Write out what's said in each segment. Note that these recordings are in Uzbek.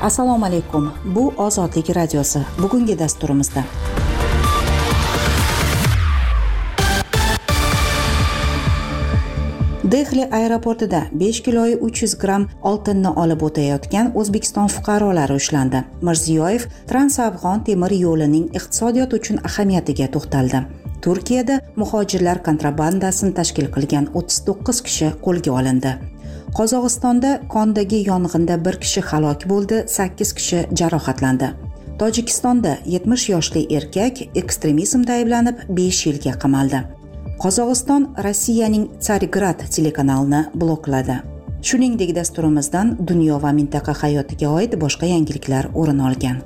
Assalomu alaykum. Bu Ozodlik radiosi. Bugungi dasturimizda Dehli aeroportida 5 kilo 300 gramm oltinni olib o'tayotgan O'zbekiston fuqarolari ushlandi. Mirziyoyev Trans-Afg'on temir yo'lining iqtisodiyot uchun ahamiyatiga to'xtaldi. Turkiyada muhojirlar kontrabandasini tashkil qilgan 39 kishi qo'lga olindi. Qozog'istonda kondagi yong'inda 1 kishi halok bo'ldi, 8 kishi jarohatlandi. Tojikistonda 70 yoshli erkak ekstremizmda ayblanib 5 yilga qamaldi. Qozog'iston Rossiyaning Tsargrad telekanalini blokladi. Shuningdek, dasturimizdan dunyo va mintaqa hayotiga oid boshqa yangiliklar o'rin olgan.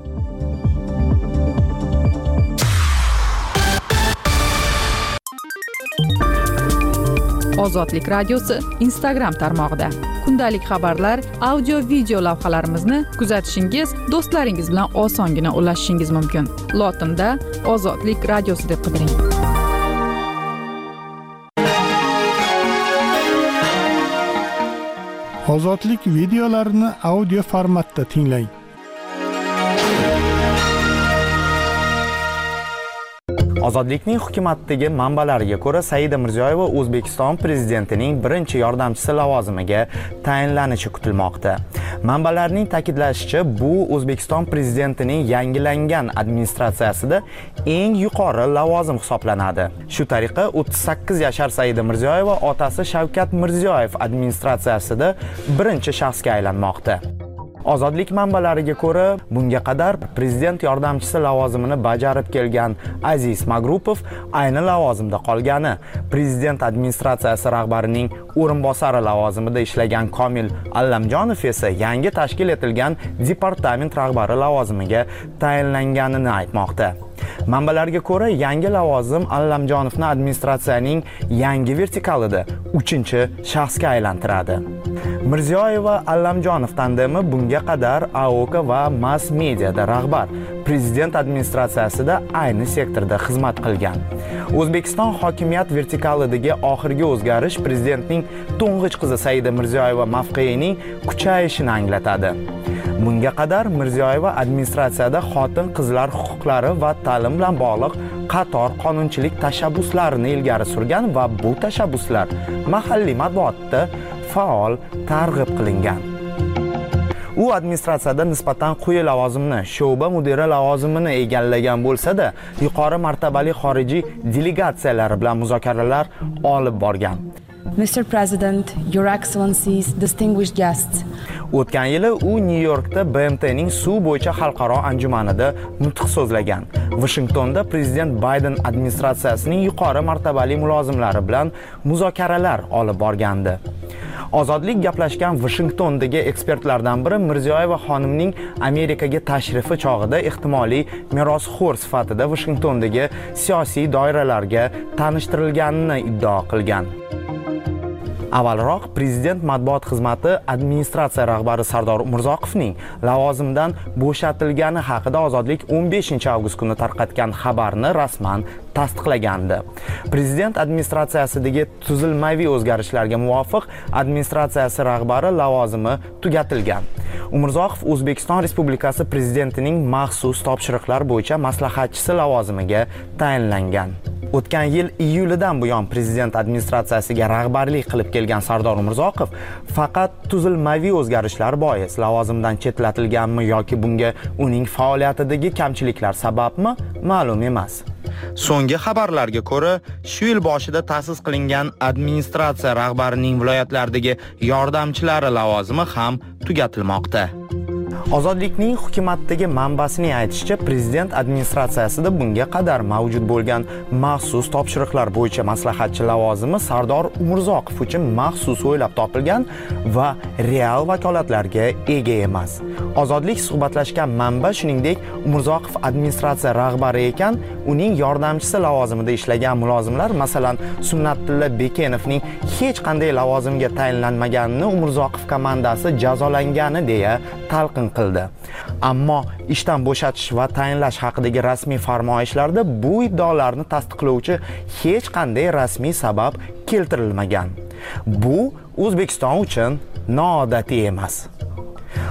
Ozodlik radiosi Instagram tarmog'ida kundalik xabarlar, audio-video lavhalarimizni kuzatishingiz, do'stlaringiz bilan osongina ulashishingiz mumkin. Lotinda Ozodlik radiosi deb qidiring. Ozodlik videolarini audio formatda tinglang. Ozodlikning hukumatdagi manbalariga ko'ra, Saida Mirziyoyeva O'zbekiston prezidentining birinchi yordamchisi lavozimiga tayinlanishi kutilmoqda. Manbalarning ta'kidlashicha, bu O'zbekiston prezidentining yangilangan administratsiyasida eng yuqori lavozim hisoblanadi. Shu tariqa 38 yashar Saida Mirziyoyeva otasi Shavkat Mirziyoyev administratsiyasida birinchi shaxsga aylanmoqda. Ozodlik manbalariga ko'ra, bunga qadar prezident yordamchisi lavozimini bajarib kelgan Aziz Magrupov ayni lavozimda qolgani, prezident administratsiyasi rahbarining o'rinbosari lavozimida ishlagan Komil Allamjonov esa yangi tashkil etilgan departament rahbari lavozimiga tayinlanganini aytmoqda. Manbalarga ko'ra, yangi lavozim Allamjonovni administratsiyaning yangi vertikalida 3-shaxsga aylantiradi. Mirziyoyeva Allamjonov tandemi bunga qadar AOK va mass mediada rahbar, prezident administratsiyasida ayni sektorda xizmat qilgan. O'zbekiston hokimiyat vertikalidagi oxirgi o'zgarish prezidentning to'ng'ich qizi Saida Mirziyoyeva mavqeyining kuchayishini anglatadi. Bunga qadar Mirziyoyeva administratsiyada xotin-qizlar huquqlari va ta'lim bilan bog'liq qator qonunchilik tashabbuslarini ilgari surgan va bu tashabbuslar mahalliy matbuotda faol targ'ib qilingan. U administratsiyada nisbatan quyi lavozimni, sho'ba mudiri lavozimini egallagan bo'lsa-da, yuqori martabali xorijiy delegatsiyalar bilan muzokaralar olib borgan. Mr. President, Your Excellencies, distinguished guests. O'tgan yili u New Yorkda BMTning suv bo'yicha xalqaro anjumanida nutq so'zlagan. Washingtonda prezident Biden administratsiyasining yuqori martabali mulozimlari bilan muzokaralar olib borgandi. Ozodlik gaplashgan Washingtondagi ekspertlardan biri Mirziyoyeva xonimning Amerikaga tashrifi chog'ida ehtimoliy merosxo'r sifatida Washingtondagi siyosiy doiralarga tanishtirilganini iddao qilgan. Avvalroq prezident matbuot xizmati administratsiya rahbari Sardor Umurzoqovning lavozimdan bo'shatilgani haqida Ozodlik 15-avgust kuni tarqatgan xabarni rasman tasdiqlagandi. Prezident administratsiyasidagi tuzilmaviy o'zgarishlarga muvofiq administratsiyasi rahbari lavozimi tugatilgan. Umurzoqov O'zbekiston Respublikasi prezidentining maxsus topshiriqlar bo'yicha maslahatchisi lavozimiga tayinlangan. O'tgan yil iyulidan buyon prezident administratsiyasiga rahbarlik qilib kelgan Sardor Umurzoqov faqat tuzilmaviy o'zgarishlar bois lavozimdan chetlatilganmi yoki bunga uning faoliyatidagi kamchiliklar sababmi ma'lum emas. So'nggi xabarlarga ko'ra, shu yil boshida ta'sis qilingan administratsiya rahbarining viloyatlardagi yordamchilari lavozimi ham tugatilmoqda. Ozodlikning hukumatdagi manbasining aytishicha, prezident administratsiyasida bunga qadar mavjud bo'lgan maxsus topshiriqlar bo'yicha maslahatchi lavozimi Sardor Umurzoqov uchun maxsus o'ylab topilgan va real vakolatlarga ega emas. Ozodlik suhbatlashgan manba shuningdek, Umurzoqov administratsiya rahbari ekan, uning yordamchisi lavozimida ishlagan mulozimlar, masalan, Sunnatilla Bekenovning hech qanday lavozimga tayinlanmaganini Umurzoqov komandasi jazolangani deya talqin qildi. Ammo ishdan bo'shatish va tayinlash haqidagi rasmiy farmoyishlarda bu iddaolarni tasdiqlovchi hech qanday rasmiy sabab keltirilmagan. Bu O'zbekiston uchun noodatiy emas.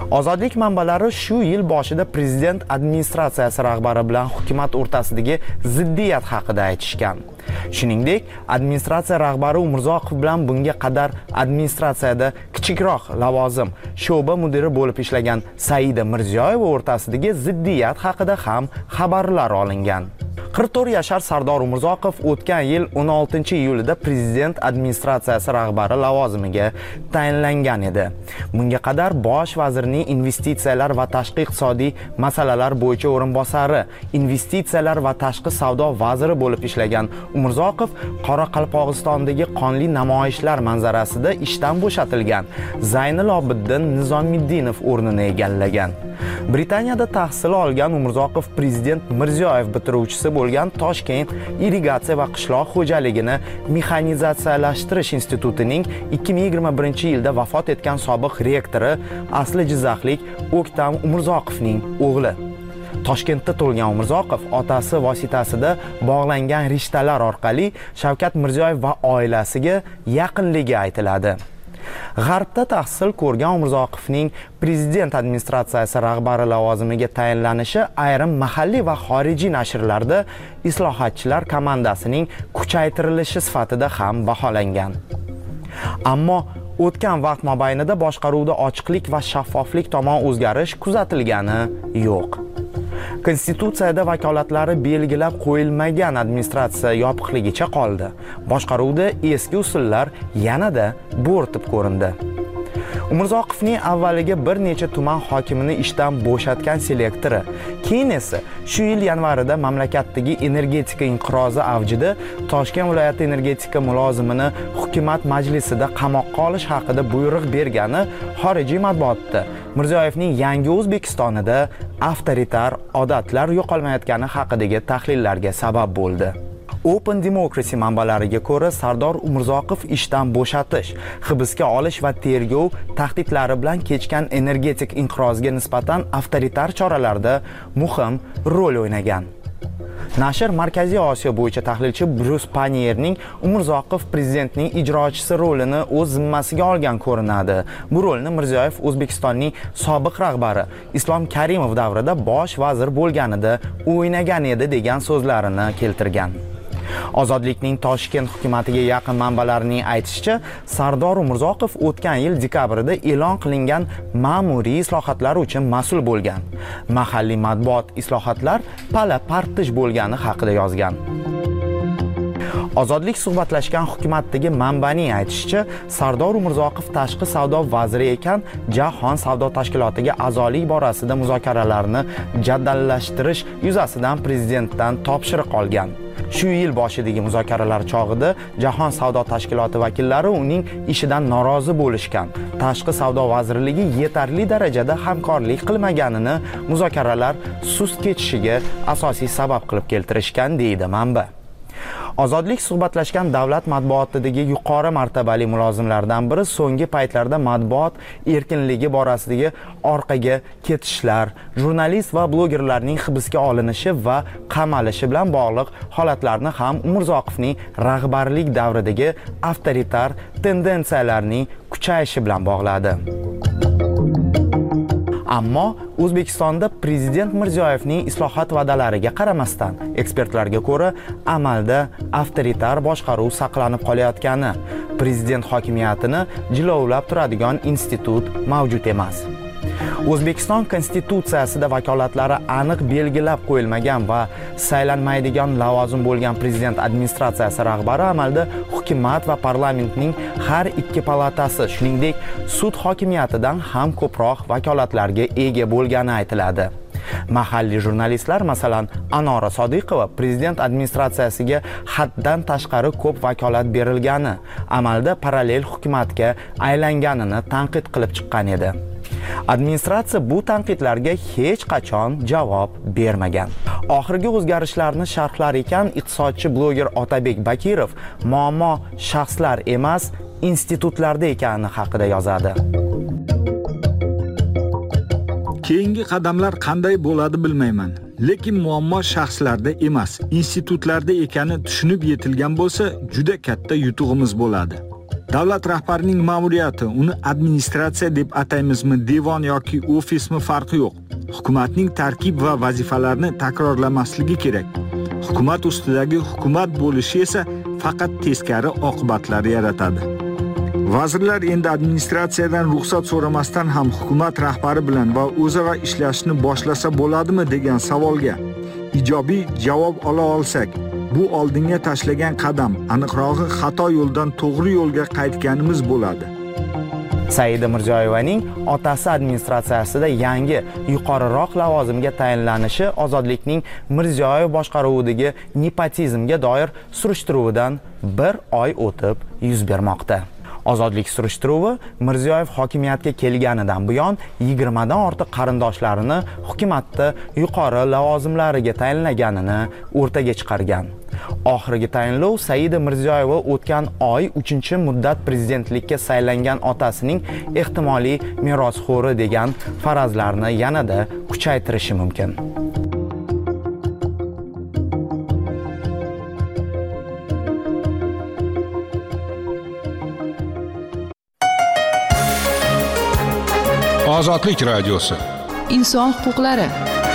Ozodlik manbalari shu yil boshida prezident administratsiyasi rahbari bilan hukumat o'rtasidagi ziddiyat haqida aytishgan. Shuningdek, administratsiya rahbari Umurzoqov bilan bunga qadar administratsiyada kichikroq lavozim sho'ba mudiri bo'lib ishlagan Saida Mirziyoyeva o'rtasidagi ziddiyat haqida ham xabarlar olingan. 44 yashar Sardor Umurzoqov o'tgan yil 16-iyulida prezident administratsiyasi rahbari lavozimiga tayinlangan edi. Bunga qadar bosh vazirning investitsiyalar va tashqi iqtisodiy masalalar bo'yicha o'rinbosari, investitsiyalar va tashqi savdo vaziri bo'lib ishlagan Umurzoqov Qoraqalpog'istondagi qonli namoyishlar manzarasida ishdan bo'shatilgan Zaynul Obiddin Nizomiddinov o'rnini egallagan. Britaniyada tahsil olgan Umurzoqov prezident Mirziyoyev bitiruvchisi bo'lgan Toshkent irrigatsiya va qishloq xo'jaligini mexanizatsiyalashtirish institutining 2021-yilda vafot etgan sobiq rektori, asli jizzaxlik O'ktam Umurzoqovning o'g'li. Toshkentda tug'ilgan Umurzoqov otasi vositasida bog'langan rishtalar orqali Shavkat Mirziyoyev va oilasiga yaqinligi aytiladi. G'arbda tahsil ko'rgan Umurzoqovning prezident administratsiyasi rahbari lavozimiga tayinlanishi ayrim mahalliy va xorijiy nashrlarda islohotchilar komandasining kuchaytirilishi sifatida ham baholangan. Ammo o'tgan vaqt mobaynida boshqaruvda ochiqlik va shaffoflik tomon o'zgarish kuzatilgani yo'q. Konstitutsiyada vakolatlari belgilab qo'yilmagan administratsiya yopiqligicha qoldi. Boshqaruvda eski usullar yanada bo'rtib ko'rindi. Umurzoqovning avvaliga bir necha tuman hokimini ishdan bo'shatgan selektori, keyin esa shu yil yanvarida mamlakatdagi energetika inqirozi avjida Toshkent viloyati energetika mulozimini hukumat majlisida qamoqqa olish haqida buyruq bergani xorijiy matbuotda Mirziyoyevning yangi O'zbekistonida avtoritar odatlar yo'qolmayotgani haqidagi tahlillarga sabab bo'ldi. Open Democracy manbalariga ko'ra, Sardor Umurzoqov ishdan bo'shatish, hibsga olish va tergov tahdidlari bilan kechgan energetik inqirozga nisbatan avtoritar choralarda muhim rol o'ynagan. Nashr Markaziy Osiyo bo'yicha tahlilchi Bruce Panierning Umurzoqov prezidentning ijrochisi rolini o'z zimmasiga olgan ko'rinadi. Bu rolni Mirziyoyev O'zbekistonning sobiq rahbari Islom Karimov davrida bosh vazir bo'lganida o'ynagan edi degan so'zlarini keltirgan. Ozodlikning Toshkent hukumatiga yaqin manbalarining aytishicha, Sardor Umurzoqov o'tgan yil dekabrida e'lon qilingan ma'muriy islohotlar uchun mas'ul bo'lgan. Mahalliy matbuot islohotlar pala-partish bo'lgani haqida yozgan. Ozodlik suhbatlashgan hukumatdagi manbaning aytishicha, Sardor Umurzoqov tashqi savdo vaziri ekan, Jahon savdo tashkilotiga a'zolik borasida muzokaralarni jadallashtirish yuzasidan prezidentdan topshiriq olgan. Shu yil boshidagi muzokaralar chog'ida Jahon savdo tashkiloti vakillari uning ishidan norozi bo'lishgan. Tashqi savdo vazirligi yetarli darajada hamkorlik qilmaganini muzokaralar sust kechishiga asosiy sabab qilib keltirishgan, deydi manba. Ozodlik suhbatlashgan davlat matbuotidagi yuqori martabali mulozimlardan biri so'nggi paytlarda matbuot erkinligi borasidagi orqaga ketishlar, jurnalist va blogerlarning hibsga olinishi va qamalishi bilan bog'liq holatlarni ham Umurzoqovning rahbarlik davridagi avtoritar tendensiyalarning kuchayishi bilan bog'ladi. Ammo O'zbekistonda prezident Mirziyoyevning islohot va'dalariga qaramasdan, ekspertlarga ko'ra, amalda avtoritar boshqaruv saqlanib qolayotgani, prezident hokimiyatini jilovlab turadigan institut mavjud emas. O'zbekiston konstitutsiyasida vakolatlari aniq belgilab qo'yilmagan va saylanmaydigan lavozim bo'lgan prezident administratsiyasi rahbari amalda hukumat va parlamentning har ikki palatasi, shuningdek sud hokimiyatidan ham ko'proq vakolatlarga ega bo'lgani aytiladi. Mahalliy jurnalistlar, masalan, Anora Sodiqova prezident administratsiyasiga haddan tashqari ko'p vakolat berilgani, amalda parallel hukumatga aylanganini tanqid qilib chiqqan edi. Administratsiya bu tanqidlarga hech qachon javob bermagan. Oxirgi o'zgarishlarni sharhlar ekan iqtisodchi bloger Otabek Bakirov muammo shaxslar emas, institutlarda ekani haqida yozadi. Keyingi qadamlar qanday bo'ladi bilmayman, lekin muammo shaxslarda emas, institutlarda ekani tushunib yetilgan bo'lsa, juda katta yutug'imiz bo'ladi. Davlat rahbarining ma'muriyati, uni administratsiya deb ataymizmi, devon yoki ofismi farqi yo'q. Hukumatning tarkib va vazifalarini takrorlamasligi kerak. Hukumat ustidagi hukumat bo'lishi esa faqat teskari oqibatlar yaratadi. Vazirlar endi administratsiyadan ruxsat so'ramasdan ham hukumat rahbari bilan va o'zaro ishlashni boshlasa bo'ladimi degan savolga ijobiy javob ola olsak, bu oldinga tashlagan qadam, aniqrog'i xato yo'ldan to'g'ri yo'lga qaytganimiz bo'ladi. Saida Mirziyoyevaning otasi administratsiyasida yangi yuqoriroq lavozimga tayinlanishi Ozodlikning Mirziyoyev boshqaruvidagi nepotizmga doir surishtiruvidan 1 oy o'tib yuz bermoqda. Ozodlik surishtiruvi Mirziyoyev hokimiyatga kelganidan buyon 20 dan ortiq qarindoshlarini hukumatda yuqori lavozimlariga tayinlaganini o'rtaga chiqargan. Oxirgi tayinlov Saida Mirziyoyeva o'tgan oy 3-muddat prezidentlikka saylangan otasining ehtimoliy merosxo'ri degan farazlarni yanada kuchaytirishi mumkin. Ozodlik radiosi. Inson huquqlari.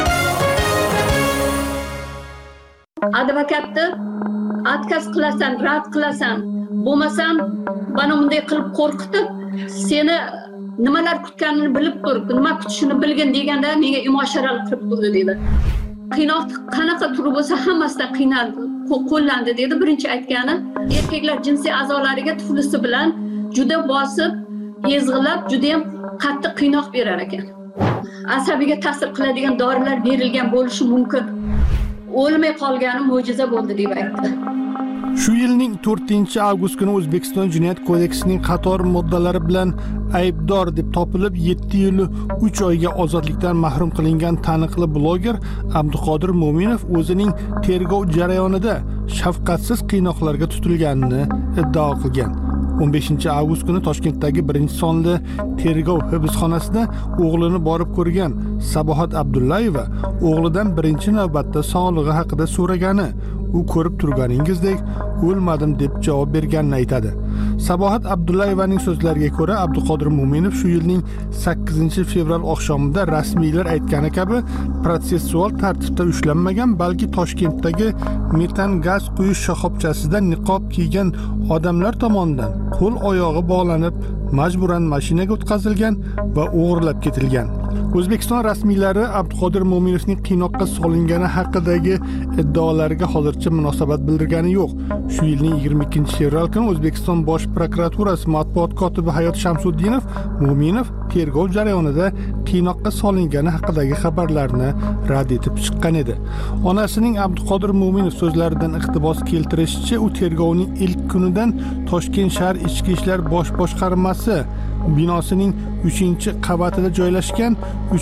Advokatni отказ qilasan, rad qilasan, bo'lmasam bana bunday qilib qo'rqitib, seni nimalar kutganini bilib tur, nima kutishini bilgin deganda menga imosharalar qilib turdi dedi. Qiynoq qanaqa turi bo'lsa hammasidan qiynaldi, qo'llandi dedi. Birinchi aytgani, erkaklar jinsiy a'zolariga tuflisi bilan juda bosib, ezg'ilab, juda ham qattiq qiynoq berar ekan. Asabiga ta'sir qiladigan dorilar berilgan bo'lishi mumkin. O'lmay qolgani mo'jiza bo'ldi deb aytdi. Shu yilning 4-avgust kuni O'zbekiston Jinoyat kodeksining qator moddalari bilan aybdor deb topilib 7 yil 3 oyga ozodlikdan mahrum qilingan taniqli bloger Abduqodir Mo'minov o'zining tergov jarayonida shafqatsiz qiynoqlarga tutilganini iddao qilgan. 15-avgust kuni Toshkentdagi 1-sonli tergov hibsxonasida o'g'lini borib ko'rgan Sabohat Abdullayeva o'g'lidan birinchi navbatda sog'lig'i haqida so'ragani, u ko'rib turganingizdek o'lmadim deb javob berganini aytadi. Sabohat Abdullayevaning so'zlariga ko'ra, Abduqodir Mo'minov shu yilning 8-fevral oqshomida rasmiylar aytgani kabi protsessual tartibda ushlanmagan, balki Toshkentdagi metan gaz quyish shoxobchasida niqob kiygan odamlar tomonidan qo'l oyog'i bog'lanib majburan mashinaga o'tkazilgan va o'g'irlab ketilgan. O'zbekiston rasmiylari Abduqodir Mo'minovning qiynoqqa solingani haqidagi iddaolarga hozircha munosabat bildirgani yo'q. Shu yilning 22-fevral kuni O'zbekiston Bosh prokuraturasi matbuot kotibi Hayot Shamsuddinov Mo'minov tergov jarayonida qiynoqqa solingani haqidagi xabarlarni rad etib chiqqan edi. Onasining Abduqodir Mo'minov so'zlaridan iqtibos keltirishicha, u tergovning ilk kunidan Toshkent shahar Ichki ishlar bosh boshqarmasi binosining 3-qavatida joylashgan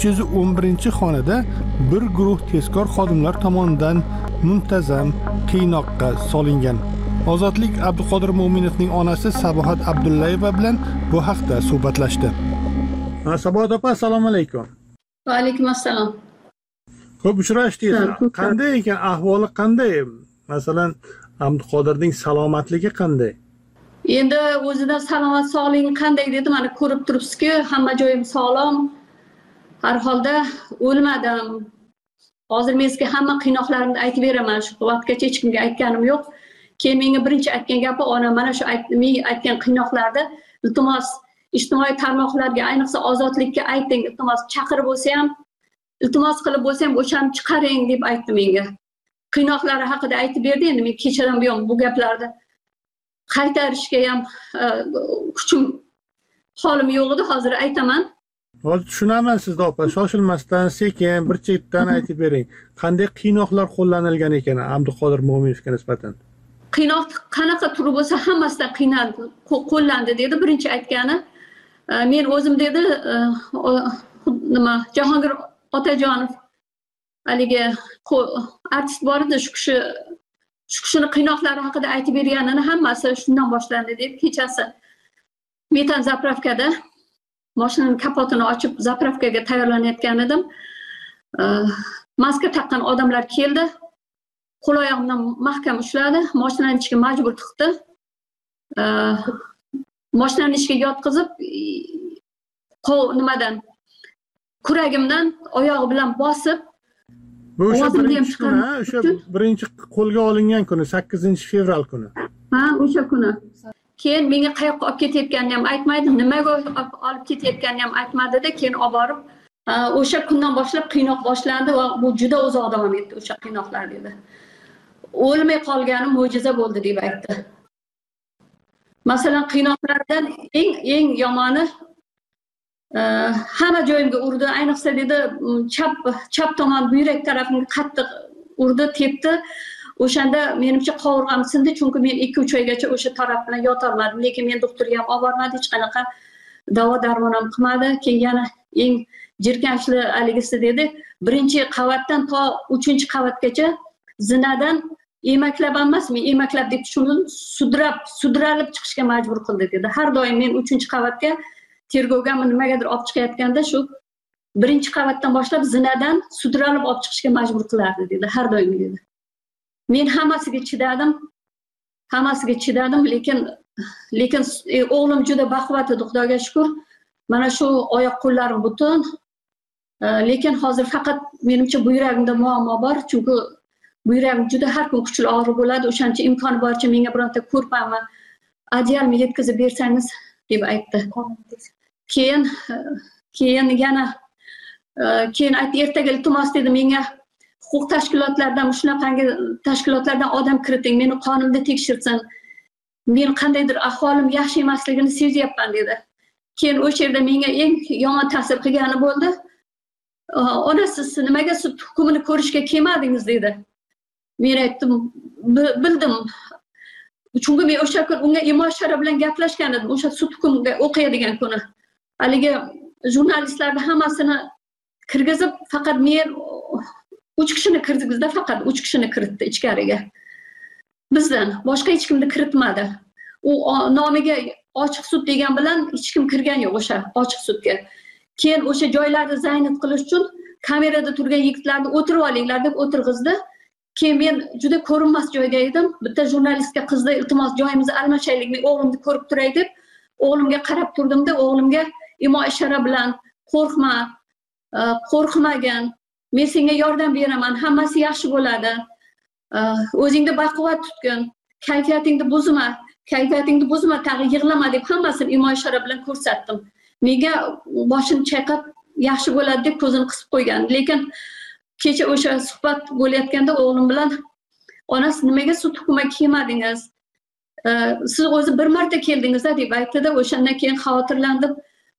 311-xonada bir guruh tezkor xodimlar tomonidan muntazam qiynoqqa solingan. Ozodlik Abduqodir Mo'minovning onasi Sabohat Abdullayeva bilan bu haqda suhbatlashdi. Sabohat opa, assalomu alaykum. Va alaykum assalom. Ko'p uchrashdingiz. Qanday ekan, ahvoli qanday? Masalan, Abduqodirning salomatligi qanday? Endi o'zidan salomat sog'lig'i qanday dedi, mana ko'rib turibsiz-ku, hamma joyim sog'lom. Har holda o'lmadim. Hozir men sizga hamma qiynoqlarimni aytib beraman. Shu vaqtgacha hech kimga aytganim yo'q. Keyin menga birinchi aytgan gapi, onam mana shu men aytgan qiynoqlarda iltimos ijtimoiy tarmoqlarga, ayniqsa Ozodlikka ayting, iltimos chaqirib bo'lsa ham, iltimos qilib bo'lsa ham o'shani chiqaring deb aytdi menga. Qiynoqlari haqida aytib berdi. Endi men kechadan buyon bu gaplarni qaytarishga ham kuchim, holim yo'q edi. Hozir aytaman. Hozir tushunaman sizni opa, shoshilmasdan, sekin, bir chetdan aytib bering. Qanday qiynoqlar qo'llanilgan ekan Abduqodir Mo'minovga nisbatan? Qiynoq qanaqa turi bo'lsa hammasidan qiynaldi, qo'llandi dedi. Birinchi aytgani, men o'zim dedi, nima, Jahongir Otajonov haligi artist bor edi, shu kishini qiynoqlari haqida aytib berganini hammasi shundan boshlandi deb. Kechasi metan zapravkada mashinaning kapotini ochib zapravkaga tayyorlanayotgan edim. Maska taqqan odamlar keldi. Qo'l oyog'imdan mahkam ushladi, mashinaning ichiga majbur tiqdi. mashinani ishga yotqizib nimadan kuragimdan oyog'i bilan bosib bu o'sha birinchi kuni, o'sha birinchi qo'lga olingan kuni, 8-fevral kuni. Ha, o'sha kuni. Keyin menga qayoqqa olib ketayotganini ham aytmaydi, nimaga olib ketayotganini ham aytmadi-da, keyin olib borib, o'sha kundan boshlab qiynoq boshlandi va bu juda uzoq davom etdi o'sha qiynoqlar dedi. O'lmay qolgani mo'jiza bo'ldi deb aytdi. Masalan, qiynoqlardan eng yomoni hamma joyimga urdi, ayniqsa dedi chap tomon buyrak tarafimga qattiq urdi, tepdi. O'shanda menimcha qovurg'am sindi, chunki men 2-3 oygacha o'sha taraf bilan yota olmadim. Lekin men doktorga ham olib bormadi, hech qanaqa davo darmon ham qilmadi. Keyin yana eng jirkanchli haligisi dedi, 1-qavatdan to 3-qavatgacha zinadan emaklab emas, men emaklab deb tushundim, sudralib chiqishga majbur qildi dedi. Har doim men 3-qavatga tergovga nimagadir olib chiqayotganda shu 1-qavatdan boshlab zinadan sudralib olib chiqishga majbur qilardi dedi, har doim dedi. Men hammasiga chidadim, lekin o'g'lim juda baquvvat edi, Xudoga shukr. Mana shu oyoq qo'llarim butun. Lekin hozir faqat menimcha buyragimda muammo bor, chunki buyragim juda har kun kuchli og'riq bo'ladi. O'shancha imkoni boricha menga bironta ko'rpamni, adyalni yetkazib bersangiz deb aytdi. Keyin yana aytdi, ertaga iltimos dedi menga huquq tashkilotlaridan, shunaqangi tashkilotlardan odam kiriting, meni qonimda tekshirsin. Men qandaydir ahvolim yaxshi emasligini sezyapman dedi. Keyin o'sha yerda menga eng yomon ta'sir qilgani bo'ldi. Ona, siz nimaga sud hukmini ko'rishga kelmadingiz dedi. Men aytdim, bildim. Chunki men o'sha kun unga imo-ishora bilan gaplashgan edim, o'sha sud hukmiga o'qiydigan kuni. Haligi jurnalistlarni hammasini kirgizib, faqat men 3 kishini kirdikda, faqat 3 kishini kiritdi ichkariga. Bizdan boshqa hech kimni kiritmadi. U nomiga ochiq sud degan bilan hech kim kirgan yo'q o'sha ochiq sudga. Keyin o'sha joylarni zaynat qilish uchun kamerada turgan yigitlarni o'tirib olinglar deb o'tirg'izdi. Keyin men juda ko'rinmas joyda edim. Bitta jurnalistga qizda iltimos joyimizni almashaylik, men o'g'limni ko'rib turay deb o'g'limga qarab turdimda, o'g'limga imo-ishora bilan qo'rqmagin, men senga yordam beraman, hammasi yaxshi bo'ladi. O'zingni baquvvat tutgin, kayfiyatingni buzma, tag'i yig'lama deb hammasini imo-ishora bilan ko'rsatdim. Menga boshini chayqab yaxshi bo'ladi deb ko'zini qisib qo'ygan. Lekin kecha o'sha suhbat bo'layotganda o'g'lim bilan, onasi nimaga sud hukmiga kelmadingiz? Siz o'zi bir marta keldingiz-da deb aytdi-da, o'shandan keyin xavotirlandim.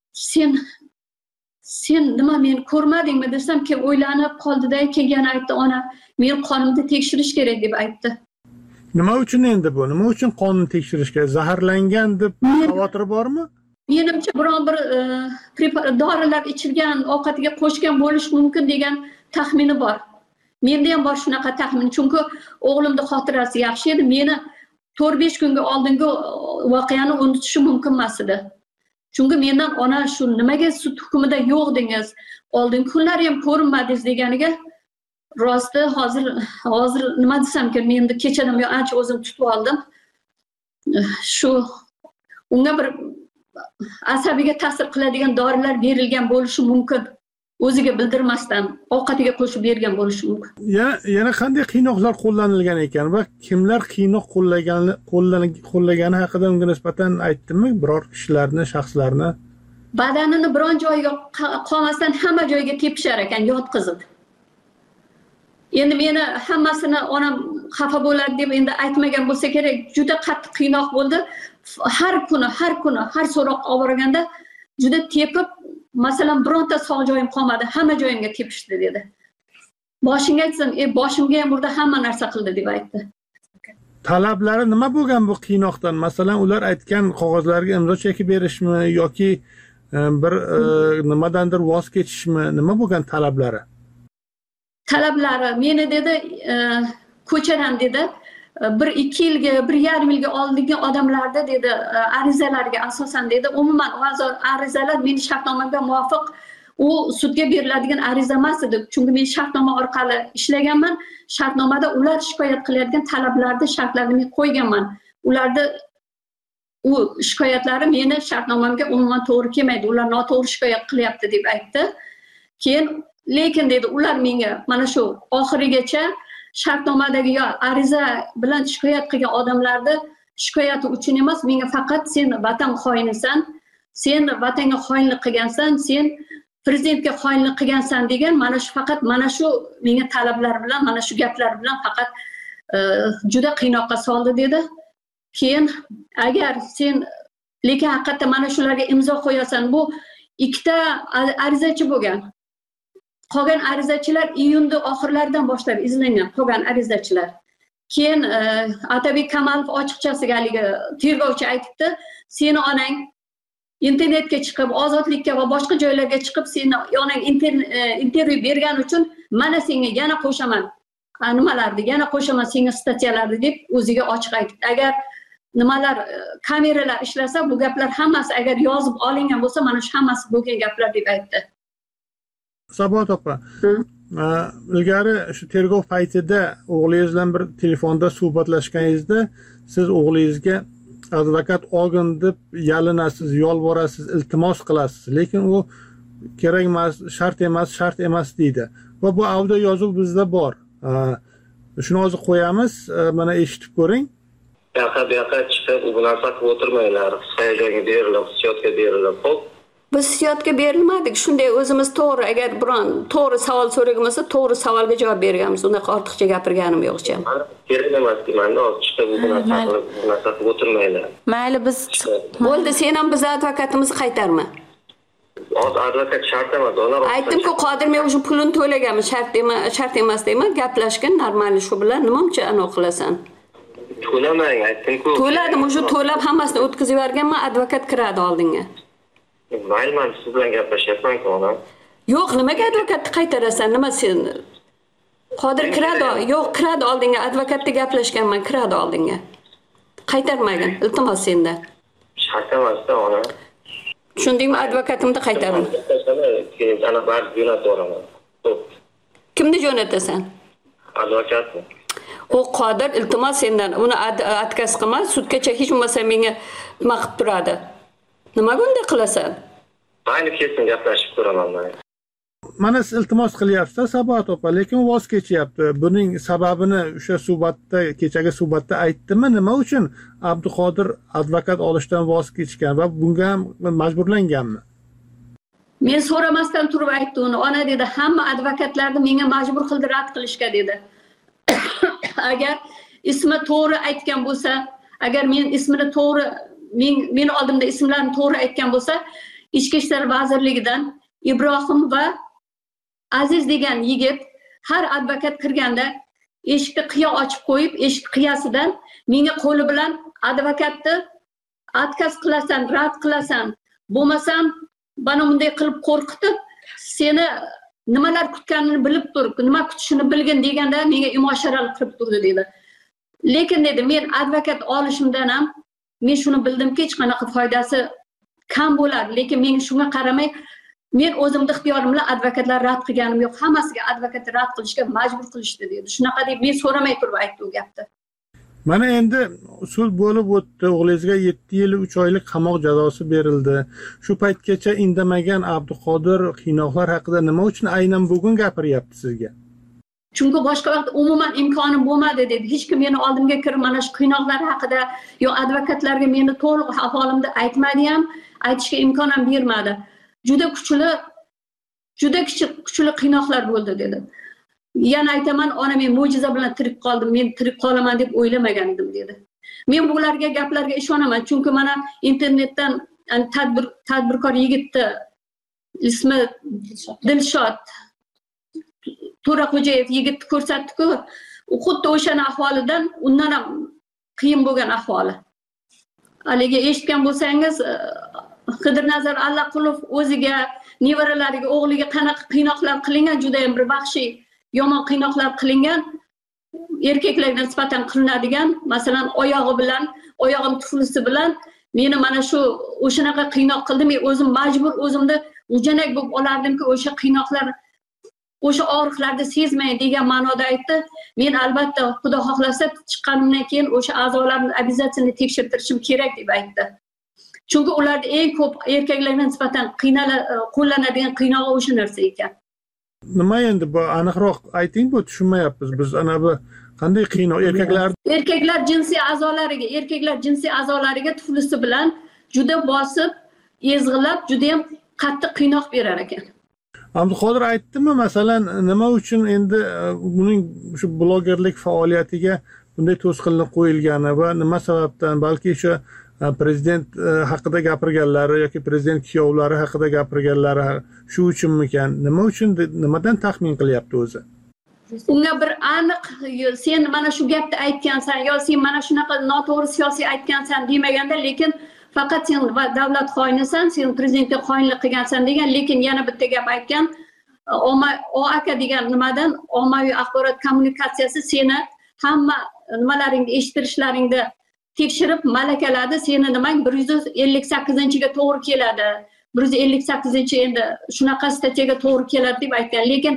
Sen nima meni ko'rmadingmi desam, keyin o'ylanib qoldi-da, keyin yana aytdi, ona, men qonimni tekshirish kerak deb aytdi. Nima uchun endi bu? Nima uchun qonni tekshirish kerak? Zaharlangan deb xavotir bormi? Menimcha biron bir dorilar ichilgan, ovqatiga qo'shgan bo'lish mumkin degan taxmini bor. Menda ham bor shunaqa taxmin, chunki o'g'limning xotirasi yaxshi edi. Meni 4-5 kunga oldingi voqeani unutishi mumkin emas edi. Chunki mendan ona shu nimaga sud hukmida yo'q dengiz, oldingi kunlari ham ko'rinmadingiz deganiga rosti hozir nima desam-ki, men endi kechadan buyon ancha o'zim tutib oldim. Shu unga bir asabiga ta'sir qiladigan dorilar berilgan bo'lishi mumkin. O'ziga bildirmasdan ovqatiga qo'shib bergan bo'lishi mumkin. Yana qanday qiynoqlar qo'llanilgan ekan va kimlar qiynoq qo'llagani haqida unga nisbatan aytdimi? Biror kishilarni, shaxslarni? Badanini biron joyiga qolmasdan hamma joyiga tepishar ekan, yotqizib. Endi meni hammasini onam xafa bo'ladi deb endi aytmagan bo'lsa kerak, juda qattiq qiynoq bo'ldi. Har kuni har so'roq olib borganda juda tepib, masalan, bironta sog' joyim qolmadi, hamma joyimga tepishdi dedi. Boshingga aytsam, boshimga ham burada hamma narsa qildi deb aytdi. Talablari nima bo'lgan bu qiynoqdan? Masalan, ular aytgan qog'ozlarga imzo chekib berishmi yoki bir nimadandir voz kechishmi? Nima bo'lgan talablari? Talablari meni dedi, ko'chadan dedi, 1-2 yilga, 1,5 yilga oldingi odamlarda dedi, arizalarga asosan dedi, umuman arizalar meni shartnomaga muvofiq u sudga beriladigan ariza emas edi. Chunki men shartnoma orqali ishlaganman. Shartnomada ular shikoyat qilayotgan talablarni, shartlarni men qo'yganman. Ularni u shikoyatlari meni shartnomamga umuman to'g'ri kelmaydi, ular noto'g'ri shikoyat qilyapti deb aytdi. Keyin lekin dedi ular menga mana shu oxirigacha shartnomadagi yo ariza bilan shikoyat qilgan odamlarni shikoyati uchun emas, menga faqat sen vatan xoinisan, sen vatanga xoinlik qilgansan, sen prezidentga xoinlik qilgansan degan faqat mana shu menga talablar bilan, mana shu gaplar bilan faqat juda qiynoqqa soldi dedi. Keyin agar sen lekin haqiqatda mana shularga imzo qo'yasan, bu ikkita arizachi bo'lgan. Qolgan arizachilar iyunda oxirlaridan boshlab izlangan qolgan arizachilar. Keyin Atabek Kamalov ochiqchasiga haligi tergovchi aytibdi, seni onang internetga chiqib, ozodlikka va boshqa joylarga chiqib, seni onang intervyu bergani uchun mana senga yana qo'shaman. Nimalarni yana qo'shaman senga statyalarni deb o'ziga ochiq aytibdi. Agar nimalar kameralar ishlasa, bu gaplar hammasi agar yozib olingan bo'lsa, mana shu hammasi bo'lgan gaplar deb aytdi. Saboq opa, ilgari shu tergov paytida o'g'lingiz bilan bir telefonda suhbatlashganingizda siz o'g'lingizga advokat olgin deb yalinasiz, yolvorasiz, iltimos qilasiz, lekin u kerak emas, shart emas deydi. Va bu audio yozuv bizda bor. Shuni hozir qo'yamiz, mana eshitib ko'ring. Yoqqa chiqib bu narsa qilib o'tirmanglar. Hayajonga berilib, hissiyotga berilib, xo'p. Biz hissiyotga berilmadik. Shunday o'zimiz to'g'ri, agar biron to'g'ri savol so'ragan bo'lsa, to'g'ri savolga javob berganmiz. Unaqa ortiqcha gapirganim yo'qcha. Kerak emas deyman, hozir chiqib bu narsa qilib o'tirmanglar. Mayli, biz bo'ldi, sen ham biz advokatimizni qaytarma. Hozir advokat shart emas, ular aytdim-ku, Qodir men o'sha pulini to'laganman, shart emas deyman, gaplashgan normal shu bilan nima uchun anoq qilasan? To'lamang, aytdim-ku. To'ladim, o'sha to'lab hammasini o'tkazib yuborganman, advokat kiradi oldinga. Mayli, men siz bilan gaplashyapman-ku, onam. Yo'q, nimaga advokatni qaytarasan? Nima sen? Qodir kiradi, yo'q, kiradi oldinga, advokatda gaplashganman, kiradi oldinga. Qaytarmagin, iltimos sendan. Shart emas-da, onam. Tushundingmi? Advokatimni qaytaraman. Keyin ana bar jo'natib yuboraman. Kimni jo'natasan? Advokatni. O Qodir, iltimos sendan uni отказ qilma, sudgacha hech bo'lmasa menga nima qilib turadi. Nima bunday qilasan? Mayli, kesin gaplashib ko'raman men. Mana siz iltimos qilyapsiz, Saboq opa, lekin voz kechyapti. Buning sababini o'sha suhbatda, kechagi suhbatda aytdimi? Nima uchun Abduqodir advokat olishdan voz kechgan va bunga ham majburlanganmi? Men so'ramasdan turib aytdi uni. Ona dedi, hamma advokatlarni menga majbur qildi rad qilishga dedi. Agar ismi to'g'ri aytgan bo'lsa, agar men ismini to'g'ri, meni oldimda ismlarini to'g'ri aytgan bo'lsa, Ichki ishlar vazirligidan Ibrohim va Aziz degan yigit har advokat kirganda eshikni qiya ochib qo'yib, eshik qiyasidan menga qo'li bilan advokatni отказ qilasan, rad qilasan, bo'lmasam bana bunday qilib qo'rqitib, seni nimalar kutganini bilib tur, nima kutishini bilgin deganda menga imo-ishoralar qilib turdi dedi. Lekin dedi, men advokat olishimdan ham men shuni bildimki, hech qanaqa foydasi kam bo'lar, lekin men shunga qaramay men o'zimning ixtiyorim bilan advokatlar rad qilganim yo'q, hammasiga advokatni rad qilishga majbur qilishdi dedi. Shunaqa deb men so'ramay turib aytdi u gapni. Mana endi sud bo'lib o'tdi, o'g'lingizga 7 yil 3 oylik qamoq jazosi berildi. Shu paytgacha indamagan Abduqodir qiynoqlar haqida nima uchun aynan bugun gapiryapti sizga? Chunki boshqa vaqt umuman imkonim bo'lmadi dedi. Hech kim meni oldimga kirib mana shu qiynoqlar haqida yo advokatlarga meni to'liq ahvolimni aytmadi ham, aytishga imkon ham bermadi. Juda kuchli qiynoqlar bo'ldi dedi. Yana aytaman, ona men mo'jiza bilan tirik qoldim, men tirik qolaman deb o'ylamagan edim dedi. Men bularga gaplarga ishonaman, chunki mana internetdan tadbirkor yigitni ismi Dilshod To'raqo'jayev yigitni ko'rsatdi-ku, u xuddi o'shani ahvolidan undan ham qiyin bo'lgan ahvoli. Haligi eshitgan bo'lsangiz, Qidirnazar Allaqulov o'ziga, nevaralariga, o'g'liga qanaqa qiynoqlar qilingan, juda ham bir vahshiy, yomon qiynoqlar qilingan, erkaklarga nisbatan qilinadigan, masalan, oyog'im tuflisi bilan meni mana shu o'shanaqa qiynoq qildi, men o'zim majbur o'zimni ujanak bo'lib olardimki, o'sha qiynoqlar o'sha og'riqlarni sezmang degan ma'noda aytdi. Men albatta Xudo xohlasa chiqqanimdan keyin o'sha a'zolarni обязательно tekshirtirishim kerak deb aytdi. Chunki ularda eng ko'p erkaklarga nisbatan qo'llanadigan qiynog'i o'sha narsa ekan. Nima endi bu aniqroq ayting, bu tushunmayapmiz. Biz ana bu qanday qiynoq erkaklar jinsiy a'zolariga tuflisi bilan juda bosib, ezg'ilab, juda ham qattiq qiynoq berar ekan. Abduqodir aytdimi, masalan, nima uchun endi uning shu blogerlik faoliyatiga bunday to'sqinlik qo'yilgani va nima sababdan, balki o'sha prezident haqida gapirganlari yoki prezident kuyovlari haqida gapirganlari shu uchunmikan, nima uchun, nimadan taxmin qilyapti o'zi? Unga bir aniq sen mana shu gapni aytgansan yo sen mana shunaqa noto'g'ri siyosiy aytgansan demaganda, lekin faqat sen davlat xoinisan, sen prezidentga xoinlik qilgansan degan, lekin yana bitta gap aytgan. OAK degan nimadan ommaviy axborot kommunikatsiyasi seni hamma nimalaringni eshittirishlaringni tekshirib malakaladi. Seni nimang 158-ga to'g'ri keladi. 158 endi shunaqa statiyaga to'g'ri keladi deb aytgan. Lekin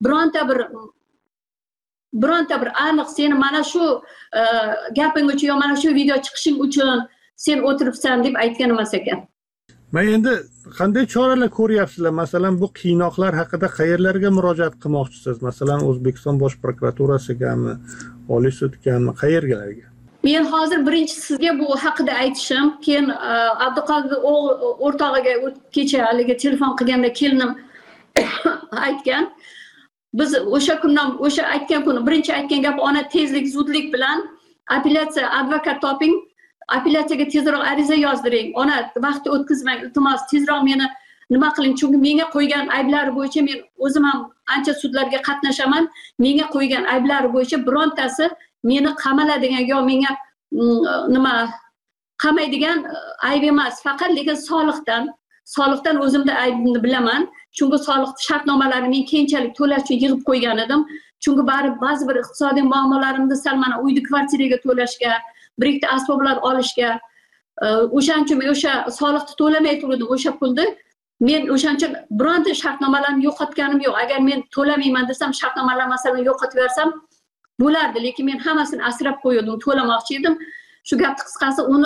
bironta bir aniq seni mana shu gaping uchun yo mana shu video chiqishing uchun sen o'tiribsan deb aytgan emas ekan. Men endi qanday choralar ko'ryapsizlar? Masalan, bu qiynoqlar haqida qayerlarga murojaat qilmoqchisiz? Masalan, O'zbekiston Bosh prokuraturasigami, Oliy sudgami, qayergalarga? Men hozir birinchi sizga bu haqida aytishim, keyin Abduqodir o'rtog'iga kecha haligi telefon qilganda kelinim aytgan. Biz o'sha aytgan kuni birinchi aytgan gap ona tezlik, zudlik bilan apellyatsiya advokat toping, apellyatsiyaga tezroq ariza yozdiring. Ona vaqt o'tkazmang, iltimos tezroq meni nima qiling, chunki menga qo'ygan ayblari bo'yicha men o'zim ham ancha sudlarga qatnashaman. Menga qo'ygan ayblari bo'yicha birontasi meni qamaladigan yo menga nima qamaydigan ayb emas, faqat lekin soliqdan o'zimda aybimni bilaman. Chunki soliq shartnomalarini men keyinchalik to'lash uchun yig'ib qo'ygan edim. Chunki ba'zi bir iqtisodiy muammolarimni sal mana uyni kvartiraga to'lashga, bir ikkita asboblar olishga, o'shaning uchun men o'sha soliqni to'lamay turdim, o'sha pulni. Men o'shaning uchun bironta shartnomalarni yo'qotganim yo'q. Agar men to'lamayman desam, shartnomalar masalan yo'qotib bersam bo'lardi, lekin men hammasini asrab qo'ydim, to'lamoqchi edim. Shu gapni qisqasi uni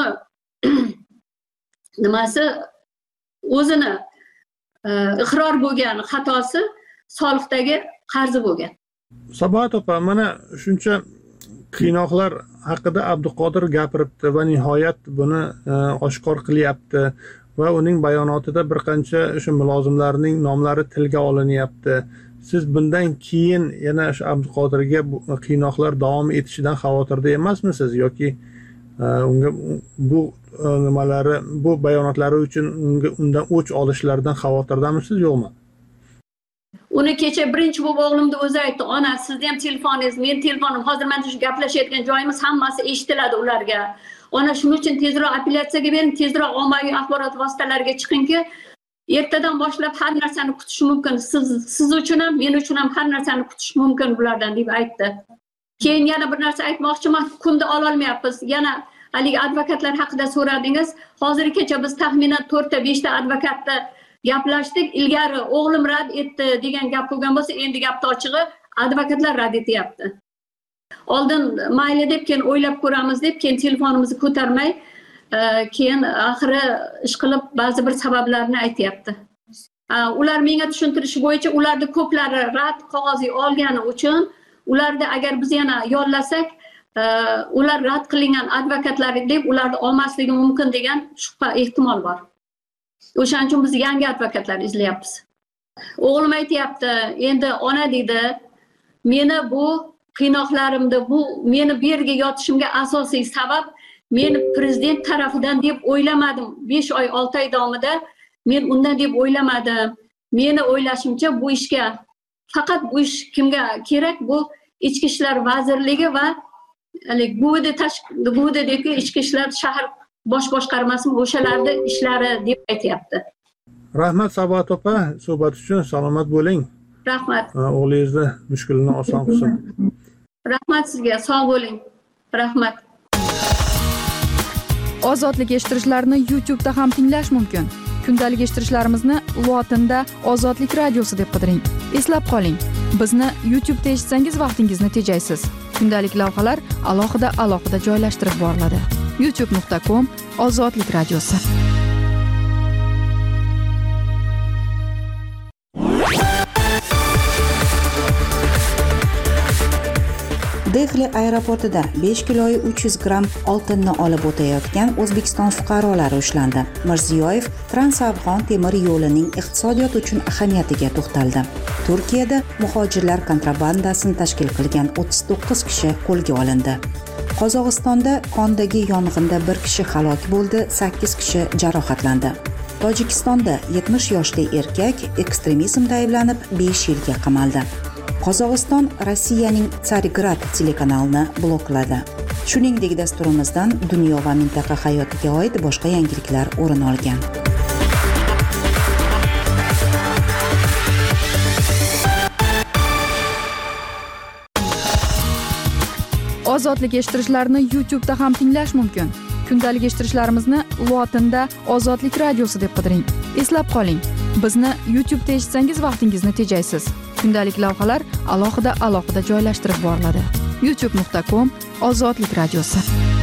nimasi o'zini iqror bo'lgan xatosi soliqdagi qarzi bo'lgan. Sabohat opa, mana shuncha qiynoqlar haqida Abduqodir gapiribdi va nihoyat buni oshkor qilyapti va uning bayonotida bir qancha o'sha mulozimlarning nomlari tilga olinyapti. Siz bundan keyin yana o'sha Abduqodirga qiynoqlar davom etishidan xavotirda emasmisiz yoki unga bu nimalari, bu bayonotlari uchun undan o'ch olishlaridan xavotirdamisiz yo'qmi? Uni kecha birinchi bo'lib o'g'limni o'zi aytdi, ona sizni ham telefoningiz, men telefonim, hozir mana shu gaplashayotgan joyimiz hammasi eshitiladi ularga. Ona shuning uchun tezroq apellyatsiyaga bering, tezroq ommaviy axborot vositalariga chiqingki, ertadan boshlab har narsani kutish mumkin. Siz uchun ham, men uchun ham har narsani kutish mumkin bulardan deb aytdi. Keyin yana bir narsa aytmoqchiman, kunda ololmayapmiz. Yana haligi advokatlar haqida so'radingiz. Hozirgacha biz taxminan 4-5 ta advokatni gaplashdik. Ilgari o'g'lim rad etdi degan gap bo'lgan bo'lsa, endi gapni ochig'i advokatlar rad etyapti. Oldin mayli deb, keyin o'ylab ko'ramiz deb, keyin telefonimizni ko'tarmay, keyin oxiri ish qilib ba'zi bir sabablarni aytyapti. Ular menga tushuntirishi bo'yicha ularni ko'plari rad qog'ozi olgani uchun ularda agar biz yana yollasak, ular rad qilingan advokatlar deb ularni olmasligi mumkin degan shubha ehtimol bor. O'shaning uchun biz yangi advokatlar izlayapmiz. O'g'lim aytayapti, endi ona dedi, meni bu qiynoqlarimda, bu meni bu yerga yotishimga asosiy sabab men prezident tarafidan deb o'ylamadim. 5 oy, 6 oy davomida men undan deb o'ylamadim. Meni o'ylashimcha bu ishga faqat bu ish kimga kerak? Bu Ichki ishlar vazirligi va Guvdagi ichki ishlar shahar bosh boshqarmasi o'shalarning ishlari deb aytayapti. Rahmat Sabohat opa, suhbat uchun salomat bo'ling. Rahmat. O'g'lingizni mushkulini oson qilsin. Rahmat sizga, sog' bo'ling. Rahmat. Ozodlik eshittirishlarni YouTube'da ham tinglash mumkin. Kundalik eshittirishlarimizni lotinda Ozodlik radiosi deb qidiring. Eslab qoling. Bizni YouTube'da eshitsangiz vaqtingizni tejaysiz. Kundalik lavhalar alohida joylashtirib boriladi. youtube.com/ozodlik radiosi. Dehli aeroportida 5 kg 300 gramm oltinni olib o'tayotgan O'zbekiston fuqarolari ushlandi. Mirziyoyev Trans-Afg'on temir yo'lining iqtisodiyot uchun ahamiyatiga to'xtaldi. Turkiyada muhojirlar kontrabandasini tashkil qilgan 39 kishi qo'lga olindi. Qozog'istonda kondagi yong'inda 1 kishi halok bo'ldi, 8 kishi jarohatlandi. Tojikistonda 70 yoshli erkak ekstremizmda ayblanib 5 yilga qamaldi. Qozog'iston Rossiyaning Tsargrad telekanalini blokladi. Shuningdek, dasturimizdan dunyo va mintaqa hayotiga oid boshqa yangiliklar o'rin olgan. Ozodlik eshittirishlarini YouTube'da ham tinglash mumkin. Kundalik eshittirishlarimizni lotinda Ozodlik radiosi deb qidiring. Eslab qoling, bizni YouTube'da eshitsangiz vaqtingizni tejaysiz. Kundalik lavhalar alohida joylashtirib boriladi. youtube.com/ozodlik radiosi.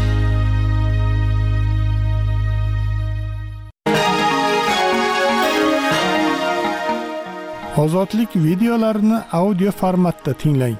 Ozodlik videolarini audio formatda tinglang.